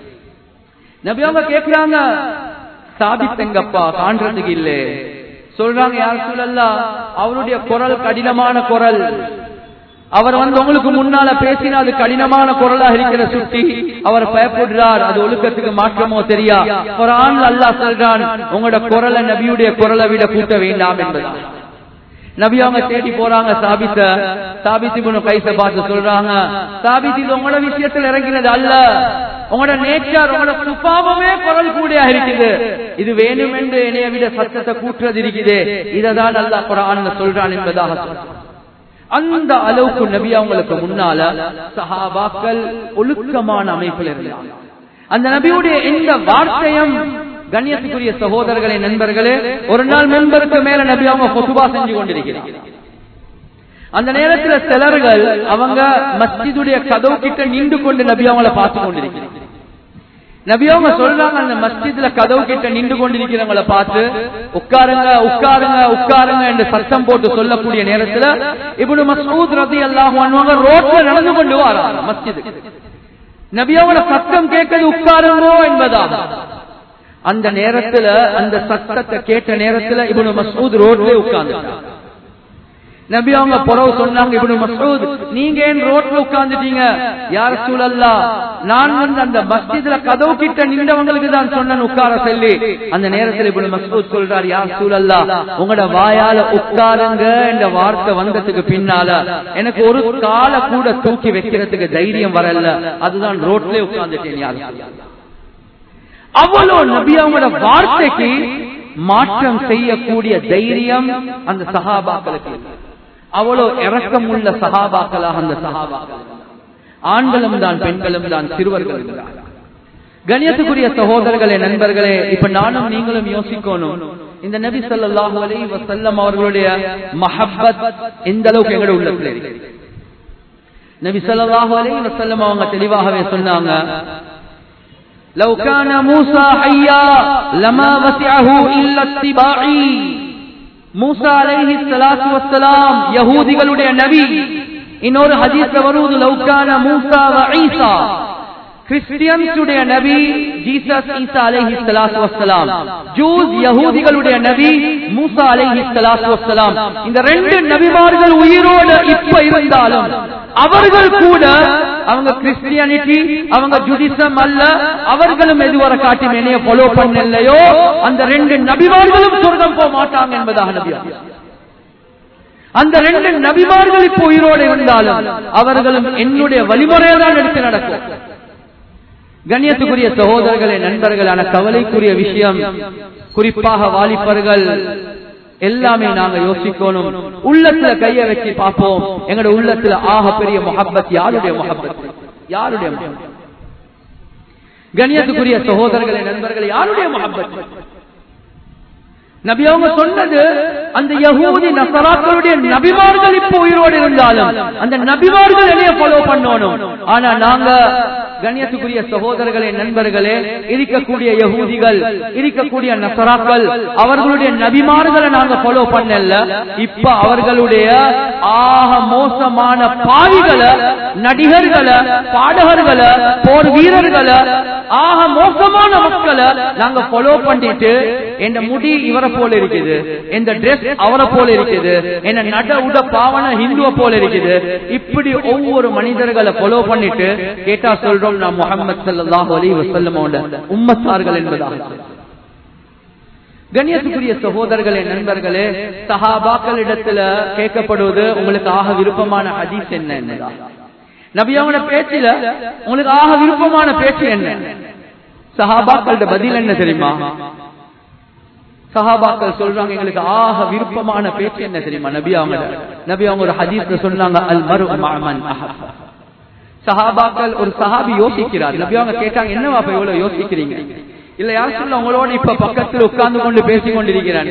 நபி அவங்க கேக்குறாங்க, சாபித் எங்கப்பா, காண்றதுக்கு இல்ல. சொல்றாங்க, யா ரசூலல்லாஹ், அவருடைய குரல் கடினமான குரல், அவர் வந்து உங்களுக்கு முன்னால பேசினா அது கடினமான குரலாக இருக்கிற சுட்டி அவர் பயப்படுறார், அது ஒழுக்கத்துக்கு மாற்றமோ தெரியா. குர்ஆன்ல அல்லாஹ் சொல்றான், உங்களோட குரலை நபியுடைய குரலை விட கூட்ட வேண்டாம் என்பதா. நபி அவங்க தேடி போறாங்க சாபித்த. சாபித் இப்னு கைஸ பார்த்து சொல்றாங்க, சாபித், இது உங்களோட விஷயத்தில் இறங்கினது அல்ல, உங்களோட நேச்சர், உங்களோட சுபாவமே குரல் கூடியா இருக்குது, இது வேணும் என்று என்னைய விட சத்தத்தை கூட்டுறது இருக்குது, இததான் அல்லாஹ் குர்ஆன்ல சொல்றான் என்பதாக சொல்றான். அந்த அளவுக்கு நபி அவங்களுக்கு முன்னால சஹாபாக்கள் ஒழுக்கமான அமைப்பில் இருந்தாங்க. அந்த நபியுடைய எந்த வார்த்தையும், கண்ணியத்துக்குரிய சகோதரர்களே, நண்பர்களே, ஒரு நாள் மெம்பருக்கு மேல நபி அவங்க குதுபா செஞ்சு கொண்டிருக்கிறாங்க. அந்த நேரத்தில் சிலர்கள் அவங்க மஸ்ஜிதுடைய கதவு கிட்ட நின்று கொண்டு நபி அவங்களை பார்த்து கொண்டிருக்கிறாங்க. நபி அவங்க சொல்றாங்க, அந்த மஸ்ஜித்ல கதவு கிட்ட நின்று கொண்டிருக்கிறவங்களை பார்த்து உட்காருங்க உட்காருங்க உட்காருங்க என்று சத்தம் போட்டு சொல்லக்கூடிய நேரத்தில் இப்னு மஸ்ஊத் ரலியல்லாஹு அன்ஹு ரோட்ல நடந்து கொண்டு வராங்க மஸ்ஜிதுக்கு. நபி அவங்கள சத்தம் கேட்கிறது உட்காருங்கோ என்பதா. அந்த நேரத்துல அந்த சத்தத்தை கேட்ட நேரத்துல இப்னு மஸ்ஊத் ரோட்ல உட்கார்ந்தாங்க. நபி அவங்க புறவு சொன்னாங்க, இப்னு மஸ்ஊத், நீங்க ஏன் ரோட்ல உட்கார்ந்துட்டீங்க? யா ரசூலல்லாஹ், நான் வந்து அந்த மஸ்ஜித்ல கதவு கிட்ட நின்றவங்களுக்கு தான் சொன்னேன் உட்கார சொல்லி. அந்த நேரத்தில் இப்னு மஸ்ஊத் சொல்றார், யா ரசூலல்லாஹ், உங்களோட வாயால உட்காருங்க என்ற வார்த்தை வந்ததுக்கு பின்னால எனக்கு ஒரு கால கூட தூக்கி வைக்கிறதுக்கு தைரியம் வரல, அதுதான் ரோட்ல உட்கார்ந்துட்டேன். யா ரசூலல்லாஹ், அவ்வளவு நபி அவங்களோட வார்த்தைக்கு மாற்றம் செய்யக்கூடிய தைரியம் அந்த சஹாபாக்களுக்கு, அவ்வளவு இரக்கம் உள்ள சஹாபாக்களாக அந்த சஹாபாக்கள், ஆண்களும் தான் பெண்களும் தான் சிறுவர்களும் தான். கண்ணியத்துக்குரிய சகோதரர்களே, நண்பர்களே, இப்ப நானும் நீங்களும் யோசிக்கணும், இந்த நபி ஸல்லல்லாஹு அலைஹி வஸல்லம் அவர்களுடைய மஹப்பத் எந்த அளவுக்கு எங்களோட உள்ளத்துல இருக்கு. நபி ஸல்லல்லாஹு அலைஹி வஸல்லம் அவங்க தெளிவாகவே சொன்னாங்க, لو كان موسى حيا لما وسعه الا اتباعي. மூசா அலைஹி ஸலாத்து வஸ்ஸலாம் யஹூதிகளுடைய நபி. இன்னொரு ஹதீஸ்ல வருது, லவ் கான மூசா வ ஈசா, கிறிஸ்டியன்ஸுடைய நபி ஜீசஸ் ஈசா அலைஹி ஸலாத்து வஸ்ஸலாம், ஜூஸ் யஹூதிகளுடைய நபி மூசா அலைஹி ஸலாத்து வஸ்ஸலாம். இந்த ரெண்டு நபிமார்கள் உயிரோடு இப்ப இருந்தாலும் அவர்கள் கூட அவங்க கிறிஸ்டியானிட்டி, அவங்க ஜுடிசம் அல்ல, அவர்களும் எதுவரை காட்டி என்னைய ஃபாலோ பண்ணலையோ அந்த ரெண்டு நபிமார்களும் சொர்க்கம் போக மாட்டாங்க என்பதாக நபி. அந்த ரெண்டு நபிமார்கள் இப்போ உயிரோடு இருந்தாலும் அவர்களும் என்னுடைய வழிமுறையை தான் எடுத்து நடக்கும். கண்ணியத்துக்குரிய சகோதரர்களே, நண்பர்களான கவலைக்குரிய விஷயம், குறிப்பாக வாலிபர்கள் எல்லாமே நாங்க யோசிக்கணும், உள்ளத்துல கைய வச்சு பார்ப்போம், எங்களோட உள்ளத்துல ஆக பெரிய முஹப்பத் யாருடைய முஹப்பத்? யாருடைய முஹப்பத்? கண்ணியத்துக்குரிய சகோதரர்களே, நண்பர்களே, யாருடைய முஹப்பத்? நபி அவங்க சொன்னது, அந்த யஹூதி நஸராக்களுடைய நபிமார்கள் இப்போ உயிரோடு இருந்தாலும் அந்த நபிமார்கள் என்னைய ஃபாலோ பண்ணணும். ஆனா நாங்க கண்ணியத்துக்குரிய சகோதரர்களே, நண்பர்களே, இருக்கக்கூடிய யஹூதிகள், இருக்கக்கூடிய நஸராக்கள், அவர்களுடைய நபிமார்களை நாங்க ஃபாலோ பண்ணல. இப்ப அவர்களுடைய ஆக மோசமான பாவிகளை, நடிகர்களை, பாடகர்களை, போர் வீரர்களை, ஆக மோசமான மக்களை நாங்க ஃபாலோ பண்ணிட்டு என் முடி இவரை போல இருக்குது, இந்த டிரெஸ் அவரை போல இருக்குது, என்ன நட உட பாவன ஹிந்துவ போல இருக்குது, இப்படி ஒவ்வொரு மனிதர்களை ஃபாலோ பண்ணிட்டு கேட்டா சொல்றோம் நான் முஹம்மது ஸல்லல்லாஹு அலைஹி வஸல்லம் உம்மத்தார்கள் என்பதாக. கண்ணியத்துக்குரிய சகோதரர்களே, நண்பர்களே, சஹாபாக்களிடத்துல கேட்கப்படுவது உங்களுக்கு ஆக விருப்பமான ஹதீஸ் என்ன என்னதா? நபி அவங்களோட பேச்சில உங்களுக்கு ஆக விருப்பமான பேச்சு என்ன? சஹாபாக்களோட பதில் என்ன தெரியுமா? சஹாபாக்கள் சொல்றாங்க எங்களுக்கு ஆக விருப்பமான பேச்சு என்ன தெரியுமா? நபி அவங்க நபி அவங்க ஒரு ஹதீஸ்ல சொன்னாங்க அல் மர்உ மஅ மன் அஹப்ப. சஹாபாக்கள் ஒரு சஹாபி யோசிக்கிறார். நபி அவங்க கேட்டாங்க என்னவா அப்ப இவ்வளவு யோசிக்கிறீங்க? இல்ல யார் சொல்ல உங்களோட இப்ப பக்கத்தில் உட்கார்ந்து கொண்டு பேசிக் கொண்டிருக்கிறான்.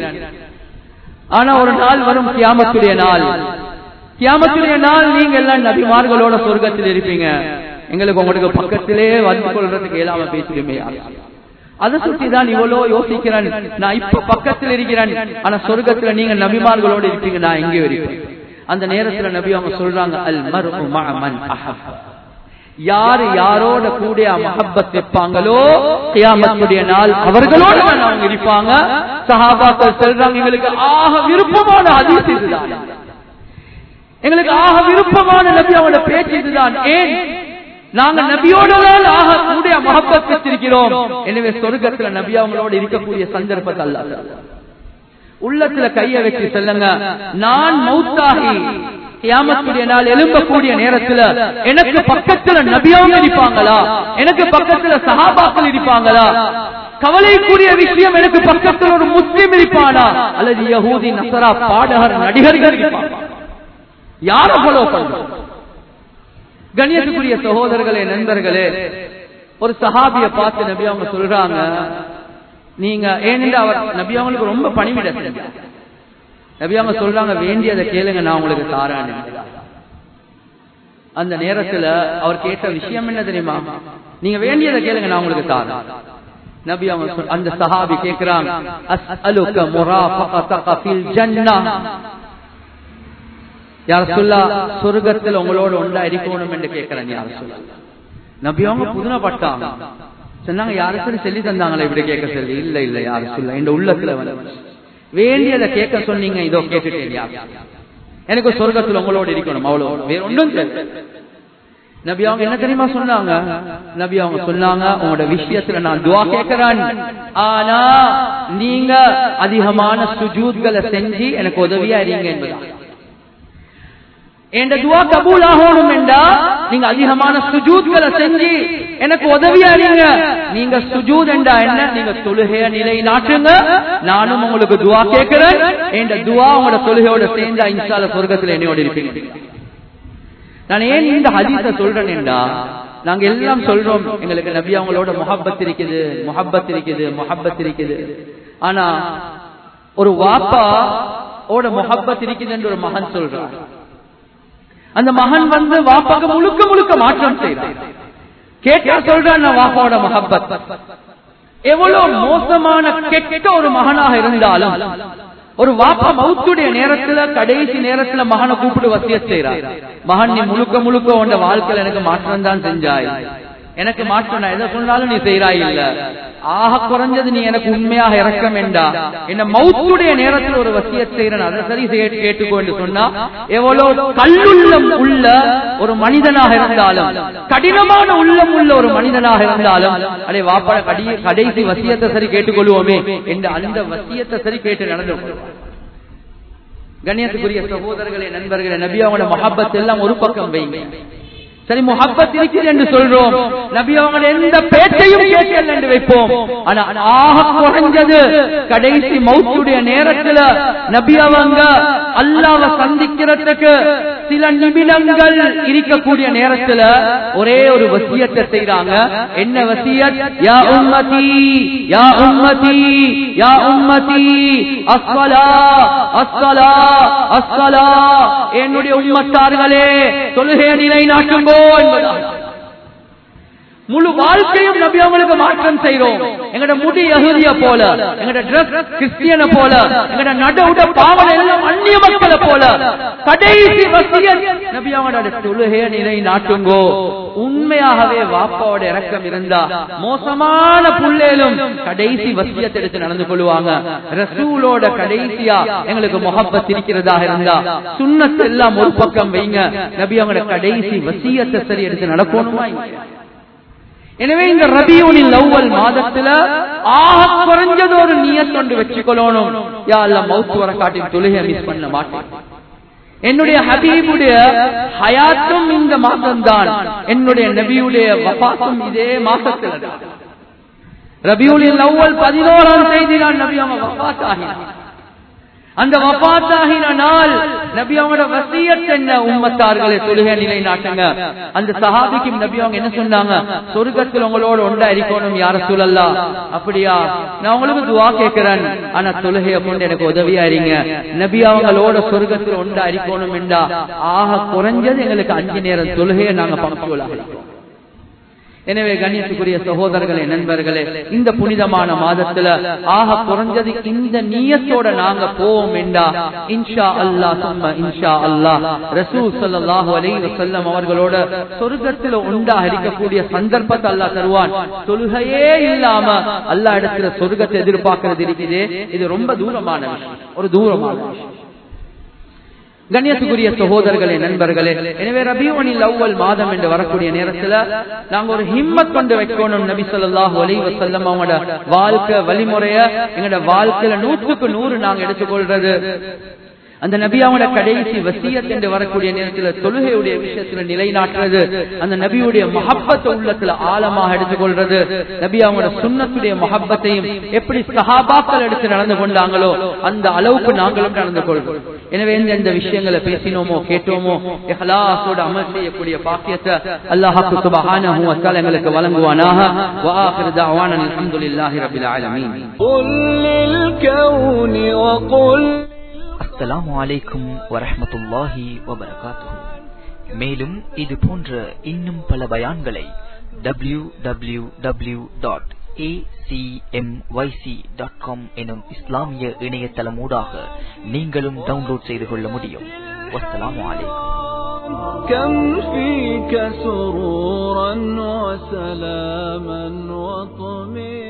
ஆனா ஒரு நாள் வரும் கியாமத்துடைய நாள். கியாமத்துடைய நாள் நீங்க எல்லாம் நபிமார்களோட சொர்க்கத்தில் இருப்பீங்க. எங்களுக்கு உங்களுக்கு பக்கத்திலே வந்து கொள்றதுக்கு இயலாம பேசிடுமே. அதை சுற்றிதான் இவ்வளோ யோசிக்கிறேன். நான் இப்ப பக்கத்தில் இருக்கிறேன், ஆனா சொர்க்கத்துல நீங்க நபிமார்களோட இருப்பீங்க, நான் எங்கே இருப்பேன். அந்த நேரத்துல நபி அவங்க சொல்றாங்க அல் மர்உ மஅ மன் அஹப்ப. யார் யாரோட கூட மஹப்பத் வைப்பாங்களோ கியாமத்துடைய நாள் அவர்களோட அவங்க இருப்பாங்க. சஹாபாக்கள் சொல்றாங்க எங்களுக்கு ஆக விருப்பமான ஹதீஸ் இதுதான், எங்களுக்கு ஆக விருப்பமான நபி அவங்களோட பேச்சு இதுதான். ஏன்? நாங்க நபியோட ஆக கூட மஹப்பத் வச்சிருக்கிறோம். எனவே சொர்க்கத்துல நபி அவங்களோட இருக்கக்கூடிய சந்தர்ப்பத்தை அல்லாஹ் உள்ளத்துல கைய வச்சு சொல்லுங்க, நான் மௌத்தாகி கியாமத்துடைய நாள் எழும்பக்கூடிய நேரத்துல எனக்கு பக்கத்துல நபியாவும் இருப்பாங்களா, எனக்கு பக்கத்துல சஹாபாக்கள் இருப்பாங்களா? கவலைக்குரிய விஷயம், எனக்கு பக்கத்தில் ஒரு முஸ்லிம் இருப்பானா அல்லது யஹூதி நஸரா பாடகர் நடிகர்கள் இருப்பாங்க? யார ஃபாலோ பண்றோம்? கண்ணியத்துக்குரிய சகோதரர்களே, நண்பர்களே, ஒரு சஹாபிய பார்த்து நபி அவங்க சொல்றாங்க நீங்க ஏனென்று அவர் நபி அவங்களுக்கு ரொம்ப பணிவிட செஞ்சாங்க. நபி அவங்க சொல்றாங்க வேண்டியதை கேளுங்க நான் உங்களுக்கு தாரான். அந்த நேரத்துல அவர் கேட்ட விஷயம் என்ன தெரியுமா? நீங்க வேண்டியதை கேளுங்க நான் உங்களுக்கு தாரேன். நபி அவங்க அந்த சஹாபி கேக்குறாங்க அஸ்அலுக முராஃபகதக ஃபில் ஜன்னah, யா ரசூலுல்லாஹ் சொர்க்கத்தில் உங்களோட ஒன்றா இருக்கணும் என்று கேக்குறாங்க யா ரசூலுல்லாஹ். நபி அவங்க புதுனப்பட்டாங்க, சொன்னாங்க யாருக்கும் சொல்லி தந்தாங்களா இப்படி கேட்க சொல்லி? இல்ல இல்ல யா ரசூலுல்லாஹ், இந்த உள்ளத்துல வந்து வேண்டியதை கேட்க சொன்னீங்க, இதோ கேட்டுட்டேன், எனக்கு சொர்க்கத்தில் உங்களோட இருக்கணும், அவ்வளவு, வேற ஒன்றும் தெரியல. நபி அவங்க என்ன தெரியுமா சொன்னாங்க? நபி அவங்க சொன்னாங்க உங்களோட விஷயத்துல நான் துஆ கேட்கிறேன், ஆனா நீங்க அதிகமான சுஜூத்களை செஞ்சு எனக்கு உதவியா இருங்க என்பதா. என்ற துஆ கபூல் ஆகணும் என்றா நீங்க அதிகமான சுஜூத்களை செஞ்சு எனக்கு உதவியா இருங்க. நீங்க சுஜூத் என்றா என்ன? நீங்க தொழுகைய நிலை நாட்டுங்க, நானும் உங்களுக்கு துஆ கேட்கிறேன். என்ற துஆ உங்களோட தொழுகையோட சேர்ந்தா இன்ஷா அல்லாஹ் சொர்க்கத்துல என்னையோட இருப்பீங்க. நான் ஏன் இந்த ஹதீஸை சொல்றேன் என்றா, நாங்க எல்லாம் சொல்றோம் எங்களுக்கு நபி அவங்களோட முஹப்பத் இருக்குது, முஹப்பத் இருக்குது, முஹப்பத் இருக்குது. ஆனா ஒரு வாப்பா ஓட முஹப்பத் இருக்குது என்று ஒரு மகன் சொல்றான். அந்த மகன் வந்து வாப்பாக்கு முழுக்க முழுக்க மாற்றம் செய்யறான். கேட்டா சொல்றான் நான் வாப்பாவோட முஹப்பத். எவ்வளவு மோசமான கெட்ட ஒரு மகனாக இருந்தாலும் ஒரு வாப்பா மவுத்துடைய நேரத்துல கடைசி நேரத்துல மகனை கூப்பிட்டு வசியத் செய்றார். மகன் நீ முழுக்க முழுக்க உண்ட வாழ்க்கையில எனக்கு மாற்றம் தான் செஞ்சாய், எனக்கு மாற்றம் எதை சொன்னாலும் நீ செய்யறாய் இல்ல, ஆக குறைஞ்சது நீ எனக்கு உண்மையாக இறக்கம் என்றா என்ன மவுத்துடைய நேரத்தில் ஒரு வசியத் செய்யறேன், அதை சரி கேட்டுக்கோ என்று சொன்னா எவ்வளவு கல்லுள்ளம் உள்ள ஒரு மனிதனாக இருந்தாலும், கடினமான உள்ளம் உள்ள ஒரு மனிதனாக இருந்தாலும், அதே வாப்பா கடைசி வசியத்தை சரி கேட்டுக்கொள்வோமே என்று அந்த வசியத்தை சரி கேட்டு நடந்து. கண்ணியத்துக்குரிய சகோதரர்களே, நண்பர்களே, நபி அவங்களோட முஹப்பத் எல்லாம் ஒரு பக்கம் வைங்க. சரி முஹப்பத் இருக்குது என்று சொல்றோம், நபி அவங்க எந்த பேச்சையும் கேட்கல என்று வைப்போம். ஆனா ஆக குறைஞ்சது கடைசி மௌத்துடைய நேரத்துல நபி அவங்க அல்லாஹ்வை சந்திக்கிறதுக்கு சில நிமிடங்கள் இருக்கக்கூடிய நேரத்துல ஒரே ஒரு வசியத்தை செய்றாங்க. என்ன வசியத்? யா உம்மதி யா உம்மதி யா உம்மதி அஸ்ஸலா அஸ்ஸலா அஸ்ஸலா, என்னுடைய உம்மத்தார்களே தொழுகையை நிலைநாட்டுங்கோ என்பதாக. முழு வாழ்க்கையும் நபி அவங்களுக்கு மாற்றம் செய்றோம். எங்கட முடி யஹூதிய போல, எங்கட டிரஸ் கிறிஸ்டியன போல, எங்கட நடவுட பாவனை எல்லாம் அந்நிய மக்களை போல. கடைசி வசியத் நபி அவங்களோட தொழுகையை நிலை நாட்டுங்கோ. உண்மையாகவே வாப்பாவோட இரக்கம் இருந்தா மோசமான புள்ளேலும் கடைசி வசியத்தை எடுத்து நடந்து கொள்வாங்க. ரசூலோட கடைசியா எங்களுக்கு முஹப்பத் இருக்கிறதாக இருந்தா சுன்னத் எல்லாம் ஒரு பக்கம் வைங்க, நபி அவங்களோட கடைசி வசியத்தை சரி எடுத்து நடக்கணுமா? எனவே இந்த ரபியூனில் அவ்வல் மாதத்துல ஆக குறைஞ்சது ஒரு நியத் கொண்டு வச்சுக்கொள்ளணும். யா அல்லாஹ் மௌத் வர காட்டி தொழுகை மிஸ் பண்ண மாட்டேன். என்னுடைய ஹபீபுடைய ஹயாத்தும் இந்த மாதம் தான், என்னுடைய நபியுடைய வஃபாத்தும் இதே மாசத்துல தான். ரபியூனில் அவ்வல் பதினோராம் தேதி தான் நபி அவங்க வஃபாத் ஆகினார். அந்த வஃபாத் ஆகின நாள் நபி அவங்களோட வசியத் என்ன? உம்மத்தார்களே தொழுகை நிலை நாட்டுங்க. அந்த சஹாபிக்கு நபி அவங்க என்ன சொன்னாங்க? சொர்க்கத்தில் உங்களோட ஒன்றா இருக்கணும் யா ரசூலல்லாஹ். அப்படியா, நான் உங்களுக்கு துஆ கேட்கிறேன், ஆனா தொழுகையை கொண்டு எனக்கு உதவியா இருங்க. நபி அவங்களோட சொர்க்கத்தில் ஒன்றா இருக்கணும் என்றா ஆக குறைஞ்சது எங்களுக்கு அஞ்சு நேரம் தொழுகையை நாங்க பங்க்சுவலாக இருக்கோம். எனவே கண்ணியத்துக்குரிய சகோதரர்களே, நண்பர்களே, இந்த புனிதமான மாதத்துல ஆக குறைஞ்சது இந்த நியத்தோட நாங்க போவோம் என்றா இன்ஷா அல்லாஹ் சும்ம இன்ஷா அல்லாஹ் ரசூல் ஸல்லல்லாஹு அலைஹி வஸல்லம் அவர்களோட சொர்க்கத்துல ஒன்றாக இருக்கக்கூடிய சந்தர்ப்பத்தை அல்லாஹ் தருவான். தொழுகையே இல்லாம அல்லாஹ் இடத்துல சொர்க்கத்தை எதிர்பார்க்கிறது இருக்குது. இது ரொம்ப தூரமான விஷயம், ஒரு தூரமான விஷயம். கண்ணியத்துக்குரிய சகோதரர்களே, நண்பர்களே, எனவே ரபியூனில் அவ்வல் மாதம் என்று வரக்கூடிய நேரத்துல நாங்க ஒரு ஹிம்மத் கொண்டு வைக்கணும். நபி ஸல்லல்லாஹு அலைஹி வஸல்லம் அவங்களோட வாழ்க்கை வழிமுறைய எங்களோட வாழ்க்கையில நூற்றுக்கு நூறு நாங்க எடுத்துக்கொள்றது. அந்த நபியாவோட கடைசி வசியத் என்று வரக்கூடிய நேரத்தில் தொழுகையுடைய விஷயத்துல நிலைநாட்டுறது, அந்த நபியுடைய மஹப்பத்தை உள்ளத்துல ஆழமாக எடுத்துக்கொள்றது, நபியாவோட சுன்னத்துடைய மஹப்பத்தையும் எப்படி சஹாபாக்கள் எடுத்து நடந்து கொண்டாங்களோ அந்த அளவுக்கு நாங்களும் நடந்து கொள்வோம். எனவே எந்த விஷயங்களை பேசினோமோ கேட்டோமோ இஹ்லாஸோட அமல் செய்யக்கூடிய பாக்கியத்தை அல்லாஹ் சுப்ஹானஹு வ தஆலா எங்களுக்கு வழங்குவானாக. வ ஆகிரு தஅவானா அல்ஹம்துலில்லாஹி ரப்பில் ஆலமீன். குல் லில் கௌனி வ குல் அஸ்ஸலாமு அலைக்கும் வரஹ்மத்துல்லாஹி வபரகாத்துஹு. மேலும் இது போன்ற இன்னும் பல பயான்களை W W W dot A C M Y C dot com எனும் இஸ்லாமிய இணையதளம் ஊடாக நீங்களும் டவுன்லோட் செய்து கொள்ள முடியும். வஸ்ஸலாமு அலைக்கும். كم فيك سرورا وسلاما وطمئنا